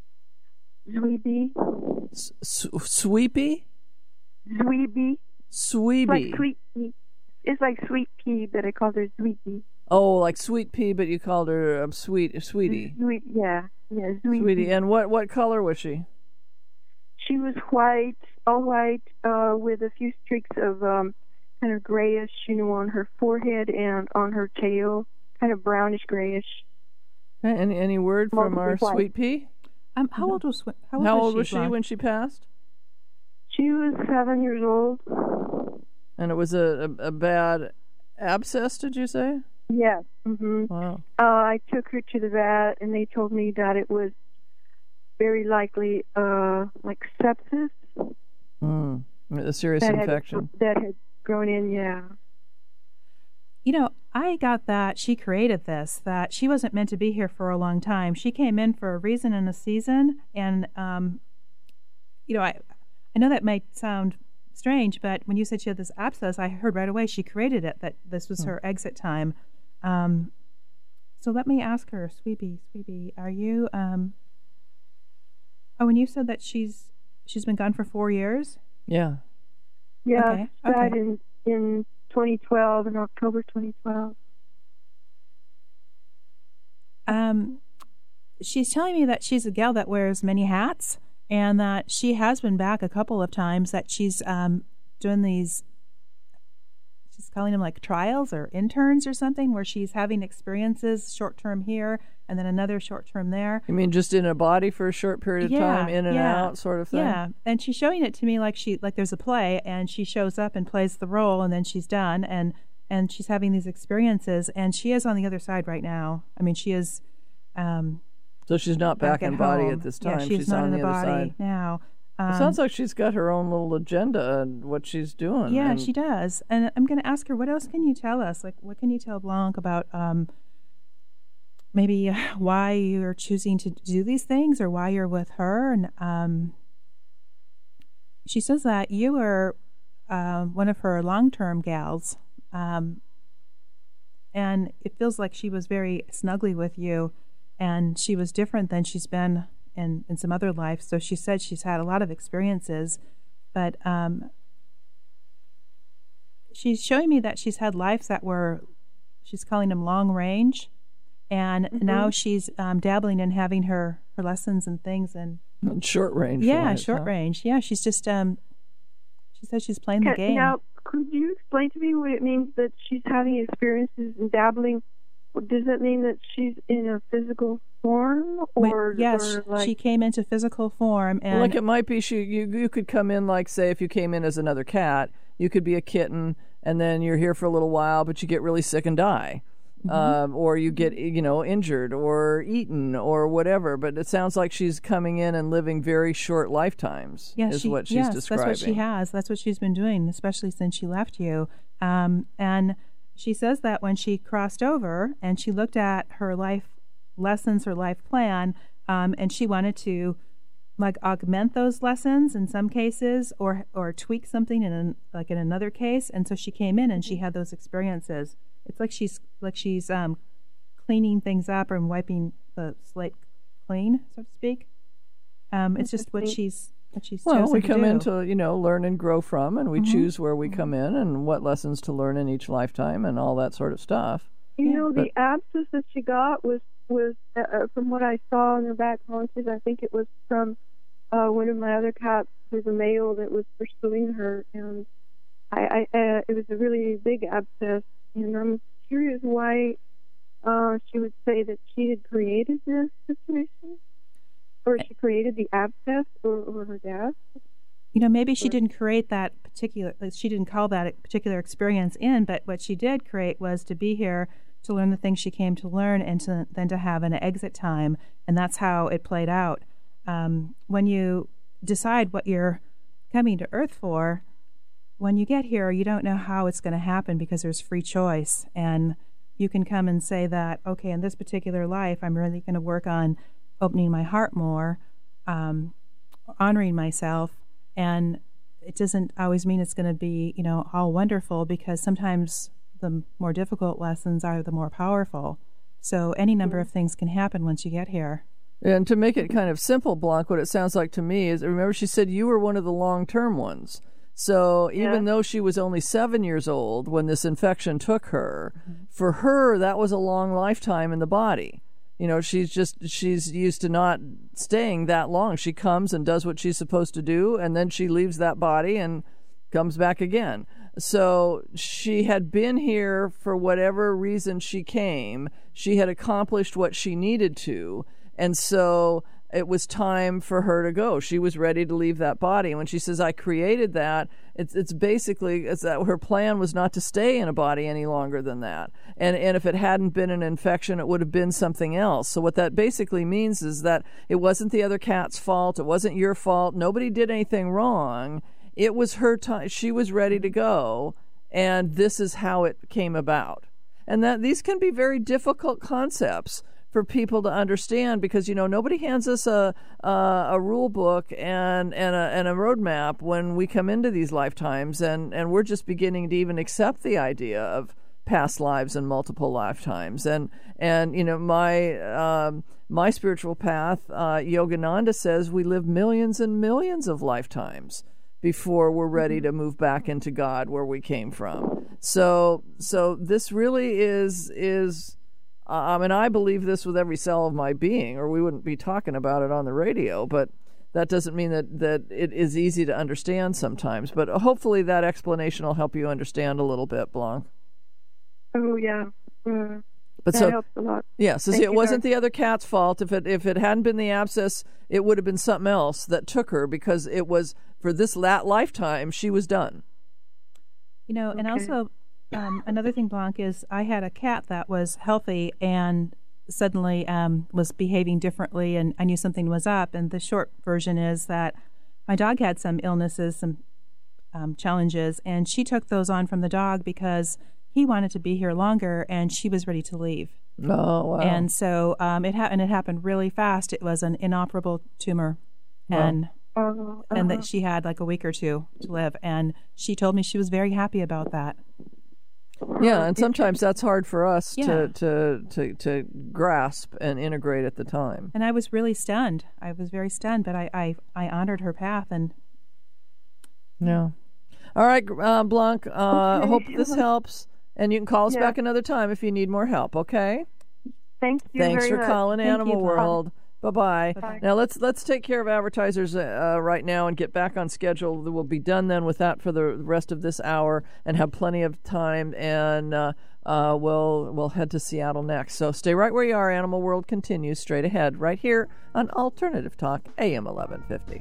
Zweeby. S- S- Sweepy? Zweeby. Sweeby. Like sweet pea. It's like sweet pea, but I called her Zweeby. Oh, like Sweet Pea, but you called her um, Sweet Sweetie. Sweet, yeah, yeah, Zweeby. Sweetie. And what, what color was she? She was white, all white, uh, with a few streaks of um, kind of grayish, you know, on her forehead and on her tail, kind of brownish grayish. Okay, Any any word from Mostly our white. Sweet Pea? Um, how old was how old How was old she, was she Blanc? when she passed? She was seven years old. And it was a, a, a bad abscess, did you say? Yeah. Mm-hmm. Wow. Uh, I took her to the vet, and they told me that it was very likely uh, like sepsis. Mm. A serious that infection. Had, that had grown in, yeah. You know, I got that she created this, that she wasn't meant to be here for a long time. She came in for a reason and a season, and, um, you know, I, I know that might sound strange, but when you said she had this abscess, I heard right away she created it, that this was Hmm. her exit time. Um, so let me ask her, Sweepy, Sweepy, are you, um, oh, and you said that she's she's been gone for four years? Yeah. Yeah, Okay, she died okay. in, in twenty twelve, in October twenty twelve. Um, she's telling me that she's a gal that wears many hats, and that she has been back a couple of times, that she's um, doing these calling them like trials or interns or something, where she's having experiences short term here and then another short term there. You mean just in a body for a short period of yeah, time, in and yeah, out sort of thing? Yeah, and she's showing it to me like she like there's a play, and she shows up and plays the role, and then she's done, and and she's having these experiences, and she is on the other side right now. I mean, she is. Um, so she's not back, back in at body home. at this time. Yeah, she's, she's not on in the, the other body side now. Um, it sounds like she's got her own little agenda and what she's doing. Yeah, and she does. And I'm going to ask her, what else can you tell us? Like, what can you tell Blanc about um, maybe why you're choosing to do these things or why you're with her? And um, she says that you were uh, one of her long-term gals, um, and it feels like she was very snuggly with you, and she was different than she's been in, in some other life. So she said she's had a lot of experiences, but um, she's showing me that she's had lives that were, she's calling them long range, and mm-hmm. now she's um, dabbling in having her, her lessons and things. And, and short range. Yeah, lives, short huh? range. Yeah, she's just, um, she says she's playing Can, the game. Now, could you explain to me what it means that she's having experiences and dabbling? Does that mean that she's in a physical form, or Wait, yes, or like... she came into physical form, and like it might be she. You you could come in, like, say if you came in as another cat, you could be a kitten, and then you're here for a little while, but you get really sick and die, mm-hmm. um, or you get you know injured or eaten or whatever. But it sounds like she's coming in and living very short lifetimes. Yes, is she, what she's yes, describing. That's what she has. That's what she's been doing, especially since she left you, um, and. She says that when she crossed over and she looked at her life lessons, her life plan, um, and she wanted to like augment those lessons in some cases, or or tweak something in an, like in another case. And so she came in and she had those experiences. It's like she's like she's um, cleaning things up and wiping the slate clean, so to speak. Um, it's just what she's. She's well, we to come do. in to, you know, learn and grow from, and we mm-hmm. choose where we come in and what lessons to learn in each lifetime and all that sort of stuff. You know, but, the abscess that she got was, was uh, from what I saw in her back haunches, I think it was from uh, one of my other cats. There's a male that was pursuing her, and I, I uh, it was a really big abscess, and I'm curious why uh, she would say that she had created this situation. Or she created the abscess, or, or her death. You know, maybe she didn't create that particular, she didn't call that particular experience in, but what she did create was to be here to learn the things she came to learn, and to, then to have an exit time. And that's how it played out. Um, when you decide what you're coming to Earth for, when you get here, you don't know how it's going to happen because there's free choice. And you can come and say that, okay, in this particular life, I'm really going to work on opening my heart more, um, honoring myself, and it doesn't always mean it's going to be, you know, all wonderful, because sometimes the more difficult lessons are the more powerful. So any number of things can happen once you get here. And to make it kind of simple, Blanc, what it sounds like to me is, remember she said you were one of the long-term ones. So even yeah. though she was only seven years old when this infection took her, mm-hmm. for her, that was a long lifetime in the body. You know, she's just, she's used to not staying that long. She comes and does what she's supposed to do, and then she leaves that body and comes back again. So she had been here for whatever reason she came. She had accomplished what she needed to, and so it was time for her to go. She was ready to leave that body. And when she says, I created that, it's it's basically it's that her plan was not to stay in a body any longer than that. And and if it hadn't been an infection, it would have been something else. So what that basically means is that it wasn't the other cat's fault. It wasn't your fault. Nobody did anything wrong. It was her time. She was ready to go. And this is how it came about. And that these can be very difficult concepts for people to understand, because, you know, nobody hands us a a, a rule book and and a, and a roadmap when we come into these lifetimes, and, and we're just beginning to even accept the idea of past lives and multiple lifetimes. And and you know, my um, my spiritual path, uh, Yogananda says we live millions and millions of lifetimes before we're ready to move back into God where we came from. So so this really is is. I mean, I believe this with every cell of my being, or we wouldn't be talking about it on the radio. But that doesn't mean that, that it is easy to understand sometimes. But hopefully that explanation will help you understand a little bit, Blanc. Oh, yeah. Mm. But that so, helps a lot. Yeah, so Thank see, it you, wasn't Doc. the other cat's fault. If it if it hadn't been the abscess, it would have been something else that took her, because it was for this that lifetime she was done. You know, and Okay. also um, another thing, Blanc, is I had a cat that was healthy and suddenly um, was behaving differently, and I knew something was up. And the short version is that my dog had some illnesses, some um, challenges, and she took those on from the dog because he wanted to be here longer, and she was ready to leave. Oh, wow. And so um, it happened. It happened really fast. It was an inoperable tumor, Wow. and Uh, and uh-huh. that she had like a week or two to live. And she told me she was very happy about that. Yeah, and sometimes that's hard for us Yeah. to, to, to, to grasp and integrate at the time. And I was really stunned. I was very stunned, but I I, I honored her path. And Yeah. All right, uh, Blanc, uh, I Okay. hope this helps. And you can call us Yeah. back another time if you need more help, okay? Thank you Thanks very for much. calling Thank Animal you. World. Bye-bye. Bye-bye. Now let's let's take care of advertisers uh, right now and get back on schedule. We'll be done then with that for the rest of this hour and have plenty of time. And uh, uh, we'll we'll head to Seattle next. So stay right where you are. Animal World continues straight ahead right here on Alternative Talk, A M eleven fifty.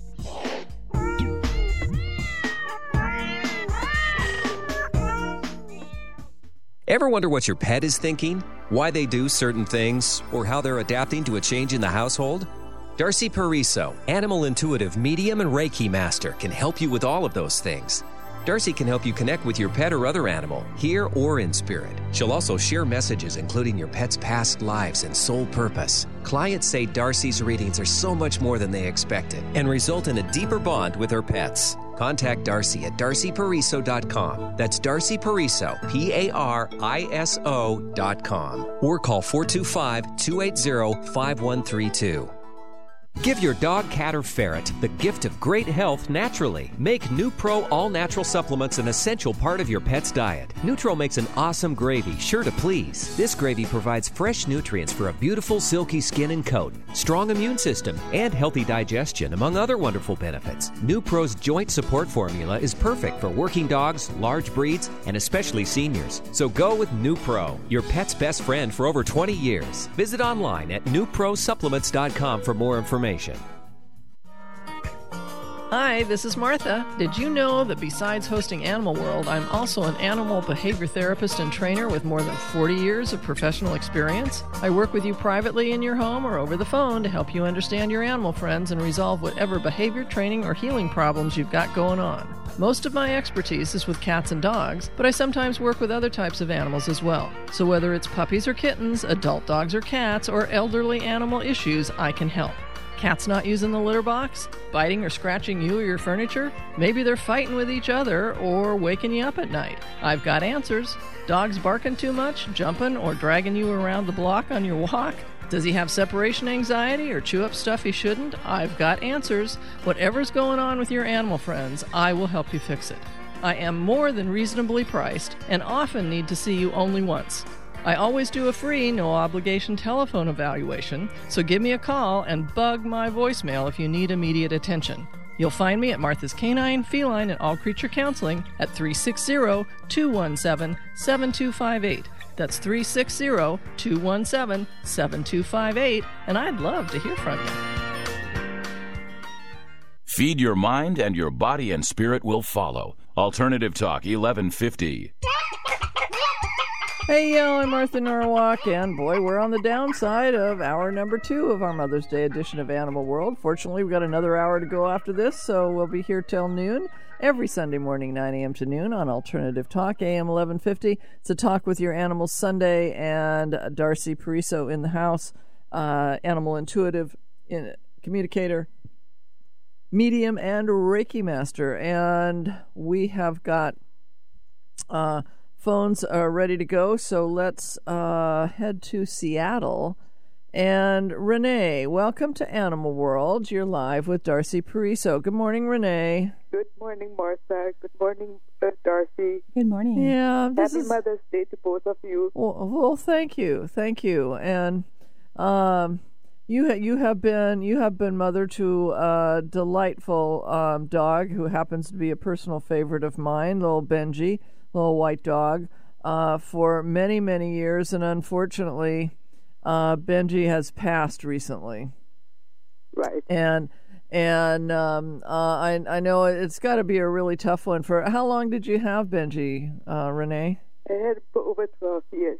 Ever wonder what your pet is thinking, why they do certain things, or how they're adapting to a change in the household? Darcy Pariso, Animal Intuitive Medium and Reiki Master, can help you with all of those things. Darcy can help you connect with your pet or other animal, here or in spirit. She'll also share messages including your pet's past lives and soul purpose. Clients say Darcy's readings are so much more than they expected and result in a deeper bond with her pets. Contact Darcy at darcy pariso dot com. That's Darcy Pariso, P A R I S O dot com. Or call four two five, two eight zero, five one three two. Give your dog, cat, or ferret the gift of great health naturally. Make NuPro all-natural supplements an essential part of your pet's diet. Nutro makes an awesome gravy, sure to please. This gravy provides fresh nutrients for a beautiful, silky skin and coat, strong immune system, and healthy digestion, among other wonderful benefits. NuPro's joint support formula is perfect for working dogs, large breeds, and especially seniors. So go with NuPro, your pet's best friend for over twenty years. Visit online at new pro supplements dot com for more information. Hi, this is Martha. Did you know that besides hosting Animal World, I'm also an animal behavior therapist and trainer with more than forty years of professional experience? I work with you privately in your home or over the phone to help you understand your animal friends and resolve whatever behavior training or healing problems you've got going on. Most of my expertise is with cats and dogs, but I sometimes work with other types of animals as well. So whether it's puppies or kittens, adult dogs or cats, or elderly animal issues, I can help. Cats not using the litter box? Biting or scratching you or your furniture? Maybe they're fighting with each other or waking you up at night. I've got answers. Dogs barking too much, jumping or dragging you around the block on your walk? Does he have separation anxiety or chew up stuff he shouldn't? I've got answers. Whatever's going on with your animal friends, I will help you fix it. I am more than reasonably priced and often need to see you only once. I always do a free, no-obligation telephone evaluation, so give me a call and bug my voicemail if you need immediate attention. You'll find me at Martha's Canine, Feline, and All Creature Counseling at three six zero, two one seven, seven two five eight. That's three six zero, two one seven, seven two five eight, and I'd love to hear from you. Feed your mind and your body and spirit will follow. Alternative Talk, eleven fifty. Hey, yo, I'm Martha Norwalk, and boy, we're on the downside of hour number two of our Mother's Day edition of Animal World. Fortunately, we've got another hour to go after this, so we'll be here till noon, every Sunday morning, nine a.m. to noon on Alternative Talk, A M eleven fifty. It's a Talk with Your Animals Sunday, and Darcy Pariso in the house, uh, Animal Intuitive in, Communicator, Medium, and Reiki Master. And we have got... Uh, Phones are ready to go, so let's uh, head to Seattle. And Renee, welcome to Animal World. You're live with Darcy Pariso. Good morning, Renee. Good morning, Martha. Good morning, uh, Darcy. Good morning. Yeah, this Happy is... Mother's Day to both of you. Well, well, thank you, thank you. And um, You ha- you have been you have been mother to a delightful um, dog who happens to be a personal favorite of mine, little Benji, little white dog, uh, for many many years, and unfortunately, uh, Benji has passed recently. Right. And and um, uh, I I know it's got to be a really tough one. For how long did you have Benji, uh, Renee? I had for over twelve years.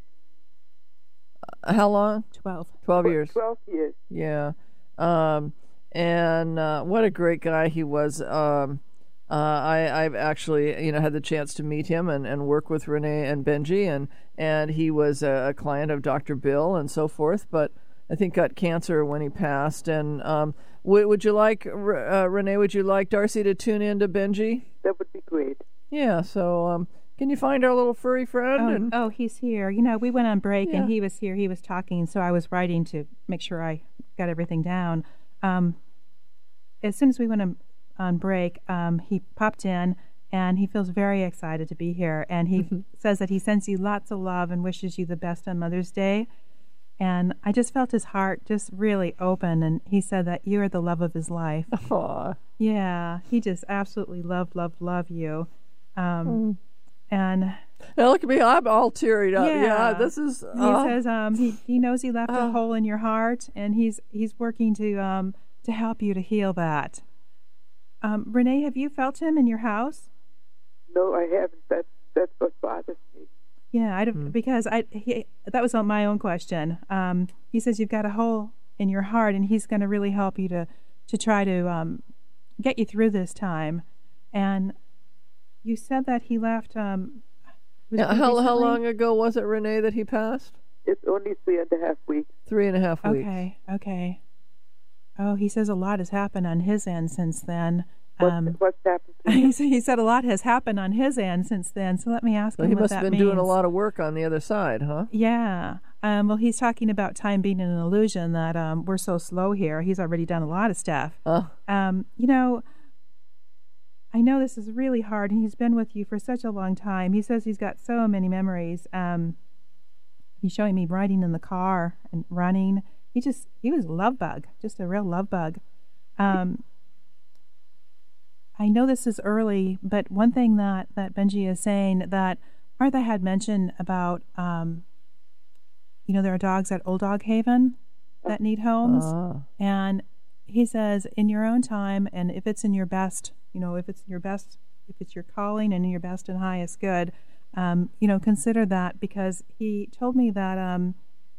How long? Twelve. Twelve years. Twelve years. Yeah. Um, and uh, what a great guy he was. Um, uh, I, I've actually, you know, had the chance to meet him and, and work with Renee and Benji, and, and he was a, a client of Doctor Bill and so forth, but I think got cancer when he passed. And um, w- would you like, uh, Renee, would you like Darcy to tune in to Benji? That would be great. Yeah, so... Um, Can you find our little furry friend? Oh, and... oh he's here. You know, we went on break Yeah. and he was here. He was talking, so I was writing to make sure I got everything down. Um, as soon as we went on, on break, um, he popped in and he feels very excited to be here. And he says that he sends you lots of love and wishes you the best on Mother's Day. And I just felt his heart just really open. And he said that you are the love of his life. Aww. Yeah, he just absolutely love, love, love you. Um, mm. And now look at me, I'm all teared up. Yeah, yeah this is. Uh, he says um, he he knows he left uh, a hole in your heart, and he's he's working to um to help you to heal that. Um, Renee, have you felt him in your house? No, I haven't. That's that's what bothers me. Yeah, I mm. because I he, that was on my own question. Um, he says you've got a hole in your heart, and he's going to really help you to to try to um get you through this time, and. You said that he left. Um, yeah, how how long ago was it, Renee, that he passed? It's only three and a half weeks. Three and a half weeks. Okay, okay. Oh, he says a lot has happened on his end since then. Um, what, what's happened? To him? He said a lot has happened on his end since then. So let me ask well, him he what must that have been means. doing a lot of work on the other side, huh? Yeah. Um, well, he's talking about time being an illusion, that um, we're so slow here. He's already done a lot of stuff. Uh. Um, you know. I know this is really hard, and he's been with you for such a long time. He says he's got so many memories. Um, he's showing me riding in the car and running. He just, he was a love bug, just a real love bug. Um, I know this is early, but one thing that, that Benji is saying that Martha had mentioned about, um, you know, there are dogs at Old Dog Haven that need homes. Oh. And he says, in your own time, and if it's in your best, you know, if it's your best, if it's your calling and in your best and highest good, um, you know, consider that, because he told me that um,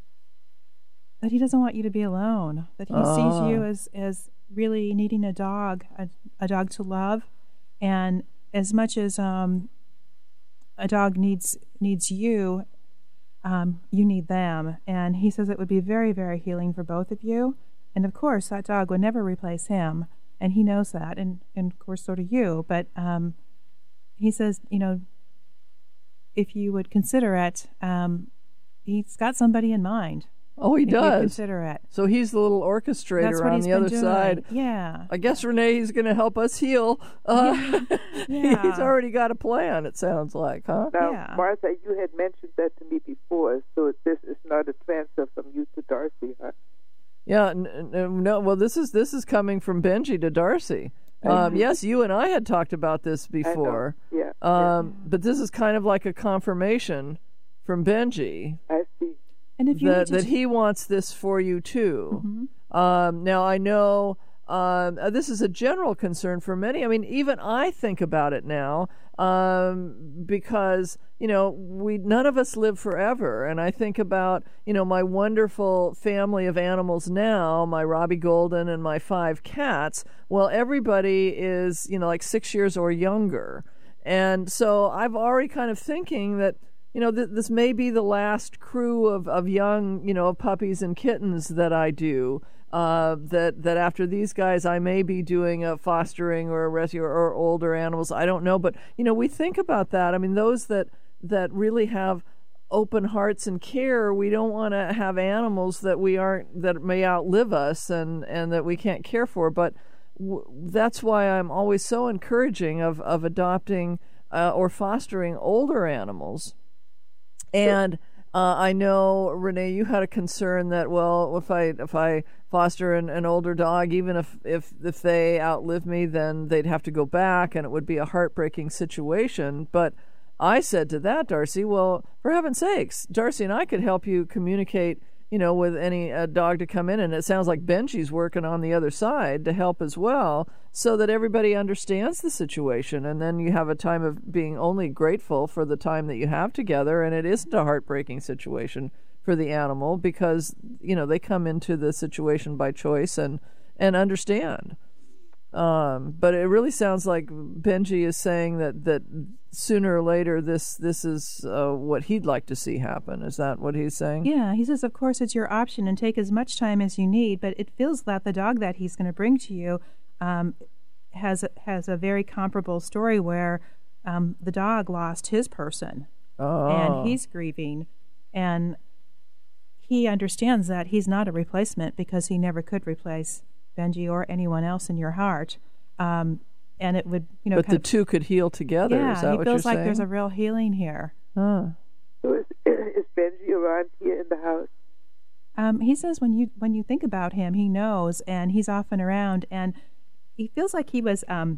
that he doesn't want you to be alone, that he oh. sees you as, as really needing a dog, a, a dog to love, and as much as um, a dog needs needs you, um, you need them. And he says it would be very, very healing for both of you. And of course, that dog would never replace him. And he knows that, and, and of course, so do you. But um, he says, you know, if you would consider it, um, he's got somebody in mind. Oh, he if does. You consider it. So he's the little orchestrator That's what on he's the been other doing. side. Yeah. I guess Renee's going to help us heal. Uh, yeah. yeah. He's already got a plan, it sounds like, huh? Now, yeah. Martha, you had mentioned that to me before, so this is not a transfer from you to Darcy, huh? Yeah, n- n- no. Well, this is this is coming from Benji to Darcy. Um, yes, you and I had talked about this before. Yeah. Um, yeah. But this is kind of like a confirmation from Benji. I see. And if you that, to... that he wants this for you too. Mm-hmm. Um, now I know um, uh, this is a general concern for many. I mean, even I think about it now um, because you know we none of us live forever, and I think about you know my wonderful family of animals now, my Robbie Golden and my five cats. Well, everybody is you know like six years or younger, and so I've already kind of thinking that. You know, th- this may be the last crew of, of young, you know, puppies and kittens that I do. Uh, that that after these guys, I may be doing a fostering or a rescue or, or older animals. I don't know, but you know, we think about that. I mean, those that that really have open hearts and care. We don't want to have animals that we aren't that may outlive us and, and that we can't care for. But w- that's why I'm always so encouraging of of adopting uh, or fostering older animals. And Uh, I know, Renee, you had a concern that, well, if I if I foster an, an older dog, even if, if if they outlive me, then they'd have to go back, and it would be a heartbreaking situation. But I said to that, Darcy, well, for heaven's sakes, Darcy and I could help you communicate, you know, with any uh, dog to come in, and it sounds like Benji's working on the other side to help as well, so that everybody understands the situation, and then you have a time of being only grateful for the time that you have together, and it isn't a heartbreaking situation for the animal because, you know, they come into the situation by choice and, and understand. Um, but it really sounds like Benji is saying that, that sooner or later this this is uh, what he'd like to see happen. Is that what he's saying? Yeah, he says, of course, it's your option and take as much time as you need, but it feels that the dog that he's going to bring to you um, has, a, has a very comparable story where um, the dog lost his person, oh. and he's grieving, and he understands that he's not a replacement because he never could replace Benji or anyone else in your heart, um, and it would, you know. But the of, two could heal together. Yeah, is that he what feels you're like saying? there's a real healing here. Huh. So is, is Benji around here in the house? Um, he says when you when you think about him, he knows, and he's often around, and he feels like he was um,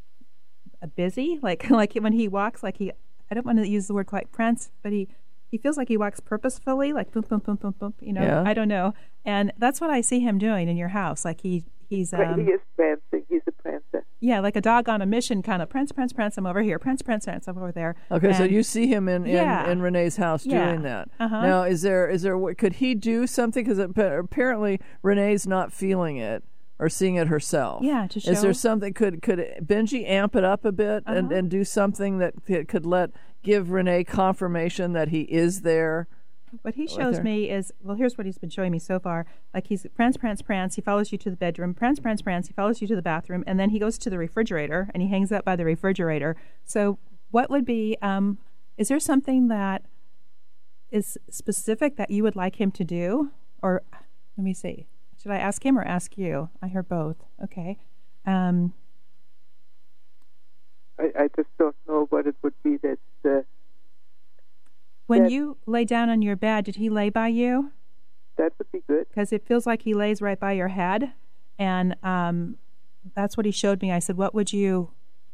busy, like like when he walks, like he. I don't want to use the word quite prance, but he. He feels like he walks purposefully, like boom, boom, boom, boom, boom. You know, yeah. I don't know, and that's what I see him doing in your house. Like he, he's. Um, he is prancing. He's a prancer. Yeah, like a dog on a mission, kind of prance, prance, prance. I'm over here, prance, prance, prance. I'm over there. Okay, and, so you see him in, in, yeah. in Renee's house yeah. doing that. Uh-huh. Now, is there is there could he do something? Because apparently Renee's not feeling it or seeing it herself. Yeah, to show. Is there something could could Benji amp it up a bit uh-huh. and, and do something that could let give Renee confirmation that he is there? What he shows me is, well, here's what he's been showing me so far. Like he's prance, prance, prance. He follows you to the bedroom. Prance, prance, prance. He follows you to the bathroom. And then he goes to the refrigerator, and he hangs out by the refrigerator. So what would be, um, is there something that is specific that you would like him to do? Or, let me see. Should I ask him or ask you? I heard both. Okay. Um, I, I just don't know what it would be that's... Uh, When that, you lay down on your bed, did he lay by you? That would be good. Because it feels like he lays right by your head. And um, that's what he showed me. I said, what would you,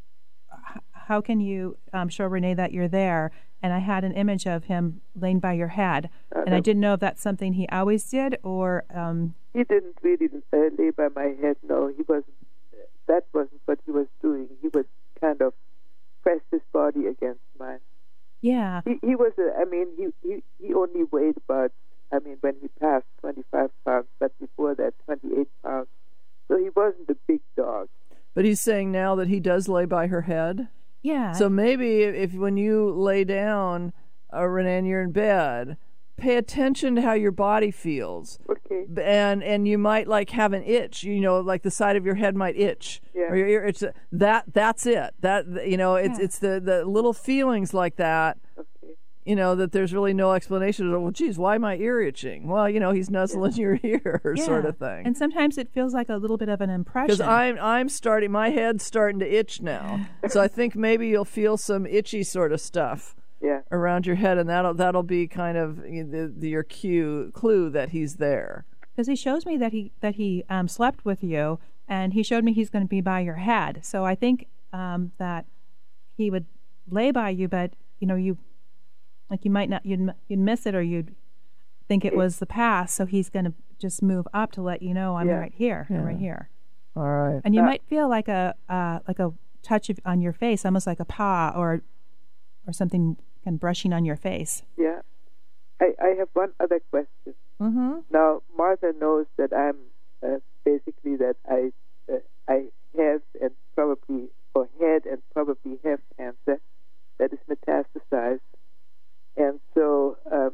how can you um, show Renee that you're there? And I had an image of him laying by your head. Uh, and I didn't know if that's something he always did or... Um, he didn't really uh, lay by my head, no. He wasn't, that wasn't what he was doing. He would kind of press his body against mine. Yeah. He, he was, a, I mean, he, he, he only weighed about, I mean, when he passed twenty-five pounds, but before that, twenty-eight pounds. So he wasn't a big dog. But he's saying now that he does lay by her head? Yeah. So maybe if, if when you lay down, uh, Renee, and you're in bed, pay attention to how your body feels. Okay. And and you might like have an itch, you know, like the side of your head might itch. Yeah. Or your ear itch. That that's it. That you know, it's yeah. it's the, the little feelings like that. Okay. You know, that there's really no explanation. Well, geez, why am I ear itching? Well, you know, he's nuzzling yeah. your ear, yeah. sort of thing. And sometimes it feels like a little bit of an impression. Because I'm I'm starting, my head's starting to itch now. So I think maybe you'll feel some itchy sort of stuff. Yeah. Around your head, and that'll that'll be kind of the, the, your cue clue that he's there. Because he shows me that he that he um, slept with you, and he showed me he's going to be by your head. So I think um, that he would lay by you, but you know you like you might not you'd you'd miss it or you'd think it was the past. So he's going to just move up to let you know I'm yeah. right here, yeah. I'm right here. All right. And you uh, might feel like a uh, like a touch of, on your face, almost like a paw or or something. And brushing on your face. Yeah. I, I have one other question. Mm-hmm. Now, Martha knows that I'm uh, basically that I uh, I have and probably, or had and probably have cancer that is metastasized. And so, um,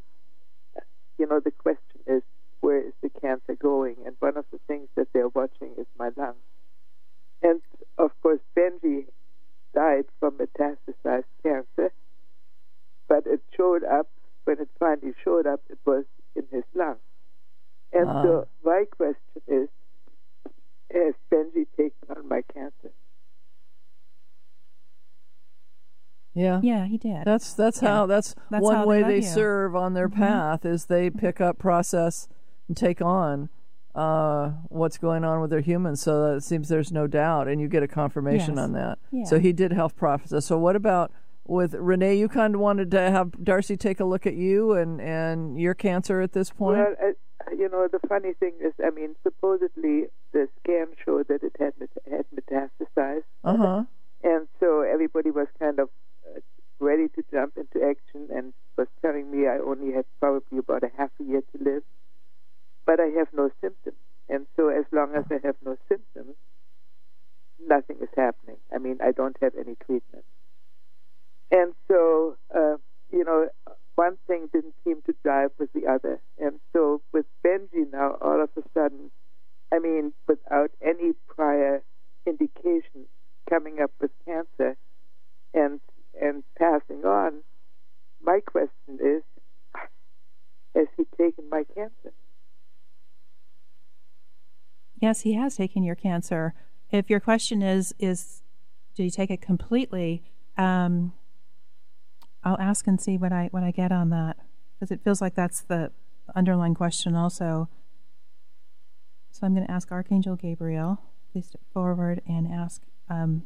you know, the question is, where is the cancer going? And one of the things that they're watching is my lungs. And, of course, Benji died from metastasized cancer. But it showed up, when it finally showed up, it was in his lungs. And uh. so my question is, has Benji taken on my cancer? Yeah. Yeah, he did. That's that's Yeah. how that's, That's one how way they love they you. serve on their Mhm. path is they pick up, process, and take on uh, what's going on with their humans. So that it seems there's no doubt, and you get a confirmation Yes. on that. Yeah. So he did help process. So what about with Renee? You kind of wanted to have Darcy take a look at you and, and your cancer at this point. Well, I, you know, the funny thing is, I mean, supposedly the scan showed that it had met- had metastasized. Uh huh. And so everybody was kind of uh, ready to jump into action and was telling me I only had probably about a half a year to live. But I have no symptoms. And so as long as I have no symptoms, nothing is happening. I mean, I don't have any treatment. And so, uh, you know, one thing didn't seem to jive with the other. And so with Benji now, all of a sudden, I mean, without any prior indication, coming up with cancer and and passing on, my question is, has he taken my cancer? Yes, he has taken your cancer. If your question is, is did he take it completely? Um, I'll ask and see what I what I get on that, because it feels like that's the underlying question also. So I'm going to ask Archangel Gabriel, please step forward and ask. Um,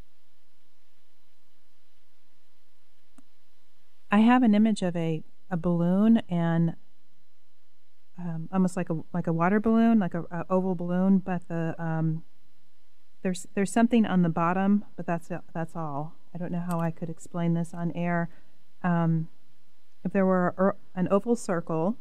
I have an image of a, a balloon and um, almost like a like a water balloon, like a, a oval balloon, but the um, there's there's something on the bottom, but that's that's all. I don't know how I could explain this on air. Um, if there were a, an oval circle,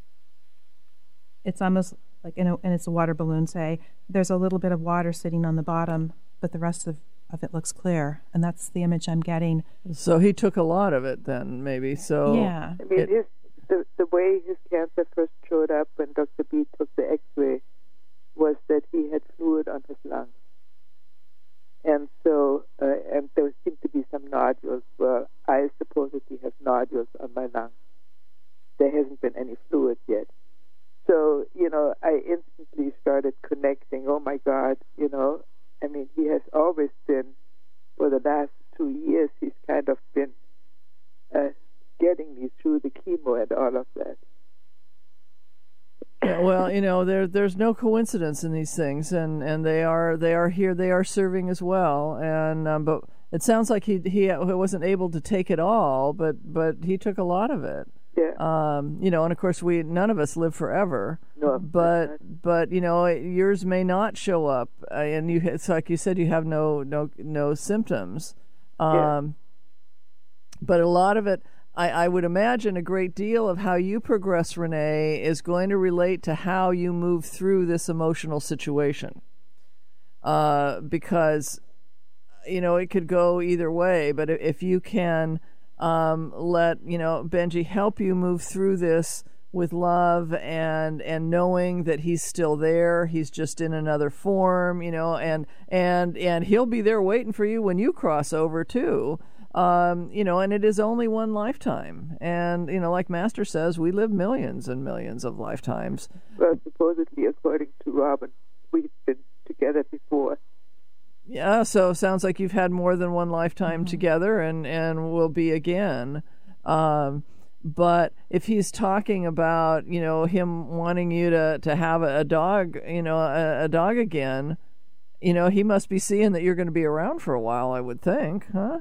it's almost like in a, and it's a water balloon. Say there's a little bit of water sitting on the bottom, but the rest of of it looks clear, and that's the image I'm getting. So he took a lot of it then, maybe. So yeah. I mean, it, his, the, the way his cancer first showed up when Doctor B took the x-ray was that he had fluid on his lungs. And so, uh, and there seemed to be some nodules. Well, I supposedly have nodules on my lungs. There hasn't been any fluid yet. So, you know, I instantly started connecting, oh my God, you know, I mean, he has always been, for the last two years, he's kind of been uh, getting me through the chemo and all of that. Yeah, well, you know, there there's no coincidence in these things, and, and they are they are here, they are serving as well. And um, but it sounds like he he wasn't able to take it all, but but he took a lot of it. Yeah. Um, you know, and of course, we none of us live forever. No. But but you know, yours may not show up, uh, and you it's like you said, you have no no no symptoms. Um, yeah. But a lot of it, I, I would imagine, a great deal of how you progress, Renee, is going to relate to how you move through this emotional situation. Uh, because you know, it could go either way. But if you can. Um, let you know Benji help you move through this with love and and knowing that he's still there. He's just in another form, you know, and and and he'll be there waiting for you when you cross over too. Um, you know, and it is only one lifetime. And you know, like Master says, we live millions and millions of lifetimes. Well, supposedly, according to Robin, we've been together before. Yeah, so sounds like you've had more than one lifetime Mm-hmm. together and, and will be again. Um, but if he's talking about, you know, him wanting you to, to have a, a dog, you know, a, a dog again, you know, he must be seeing that you're going to be around for a while, I would think, huh?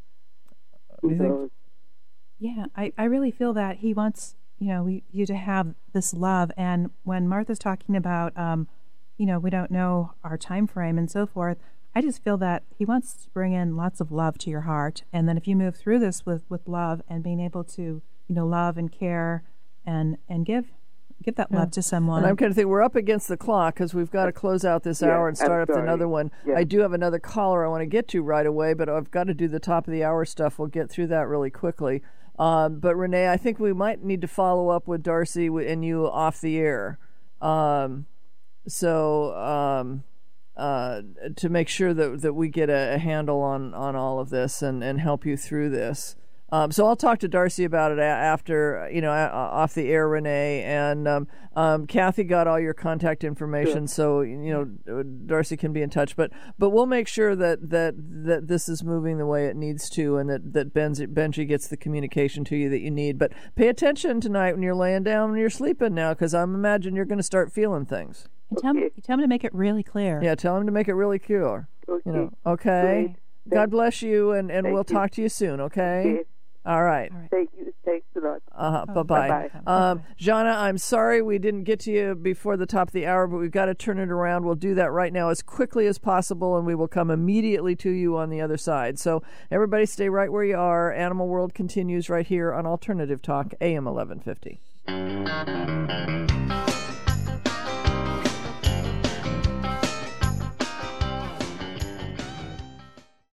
Do you think? Yeah, I, I really feel that he wants, you know, we, you to have this love. And when Martha's talking about, um, you know, we don't know our time frame and so forth, I just feel that he wants to bring in lots of love to your heart. And then if you move through this with, with love and being able to, you know, love and care and and give give that Yeah. love to someone. And I'm kind of thinking we're up against the clock because we've got to close out this Yeah, hour and start I'm up to sorry. another one. Yeah. I do have another caller I want to get to right away, but I've got to do the top of the hour stuff. We'll get through that really quickly. Um, but Renee, I think we might need to follow up with Darcy and you off the air. Um, so... Um, Uh, to make sure that that we get a, a handle on, on all of this and, and help you through this. Um, so I'll talk to Darcy about it a- after, you know, a- off the air, Renee. And um, um, Kathy got all your contact information, sure. so, you know, Darcy can be in touch. But but we'll make sure that that, that this is moving the way it needs to, and that, that Benji, Benji gets the communication to you that you need. But pay attention tonight when you're laying down and you're sleeping now, because I'm imagining you're going to start feeling things. And tell, okay. him, tell him to make it really clear. Yeah, tell him to make it really clear. Okay. You know, okay? Great. God bless you, and, and we'll you. talk to you soon, okay? Okay. All right. All right. Thank you. Thanks a lot. Uh-huh. Oh, bye-bye. bye-bye. Um, Jana, I'm sorry we didn't get to you before the top of the hour, but we've got to turn it around. We'll do that right now as quickly as possible, and we will come immediately to you on the other side. So everybody stay right where you are. Animal World continues right here on Alternative Talk, A M eleven fifty.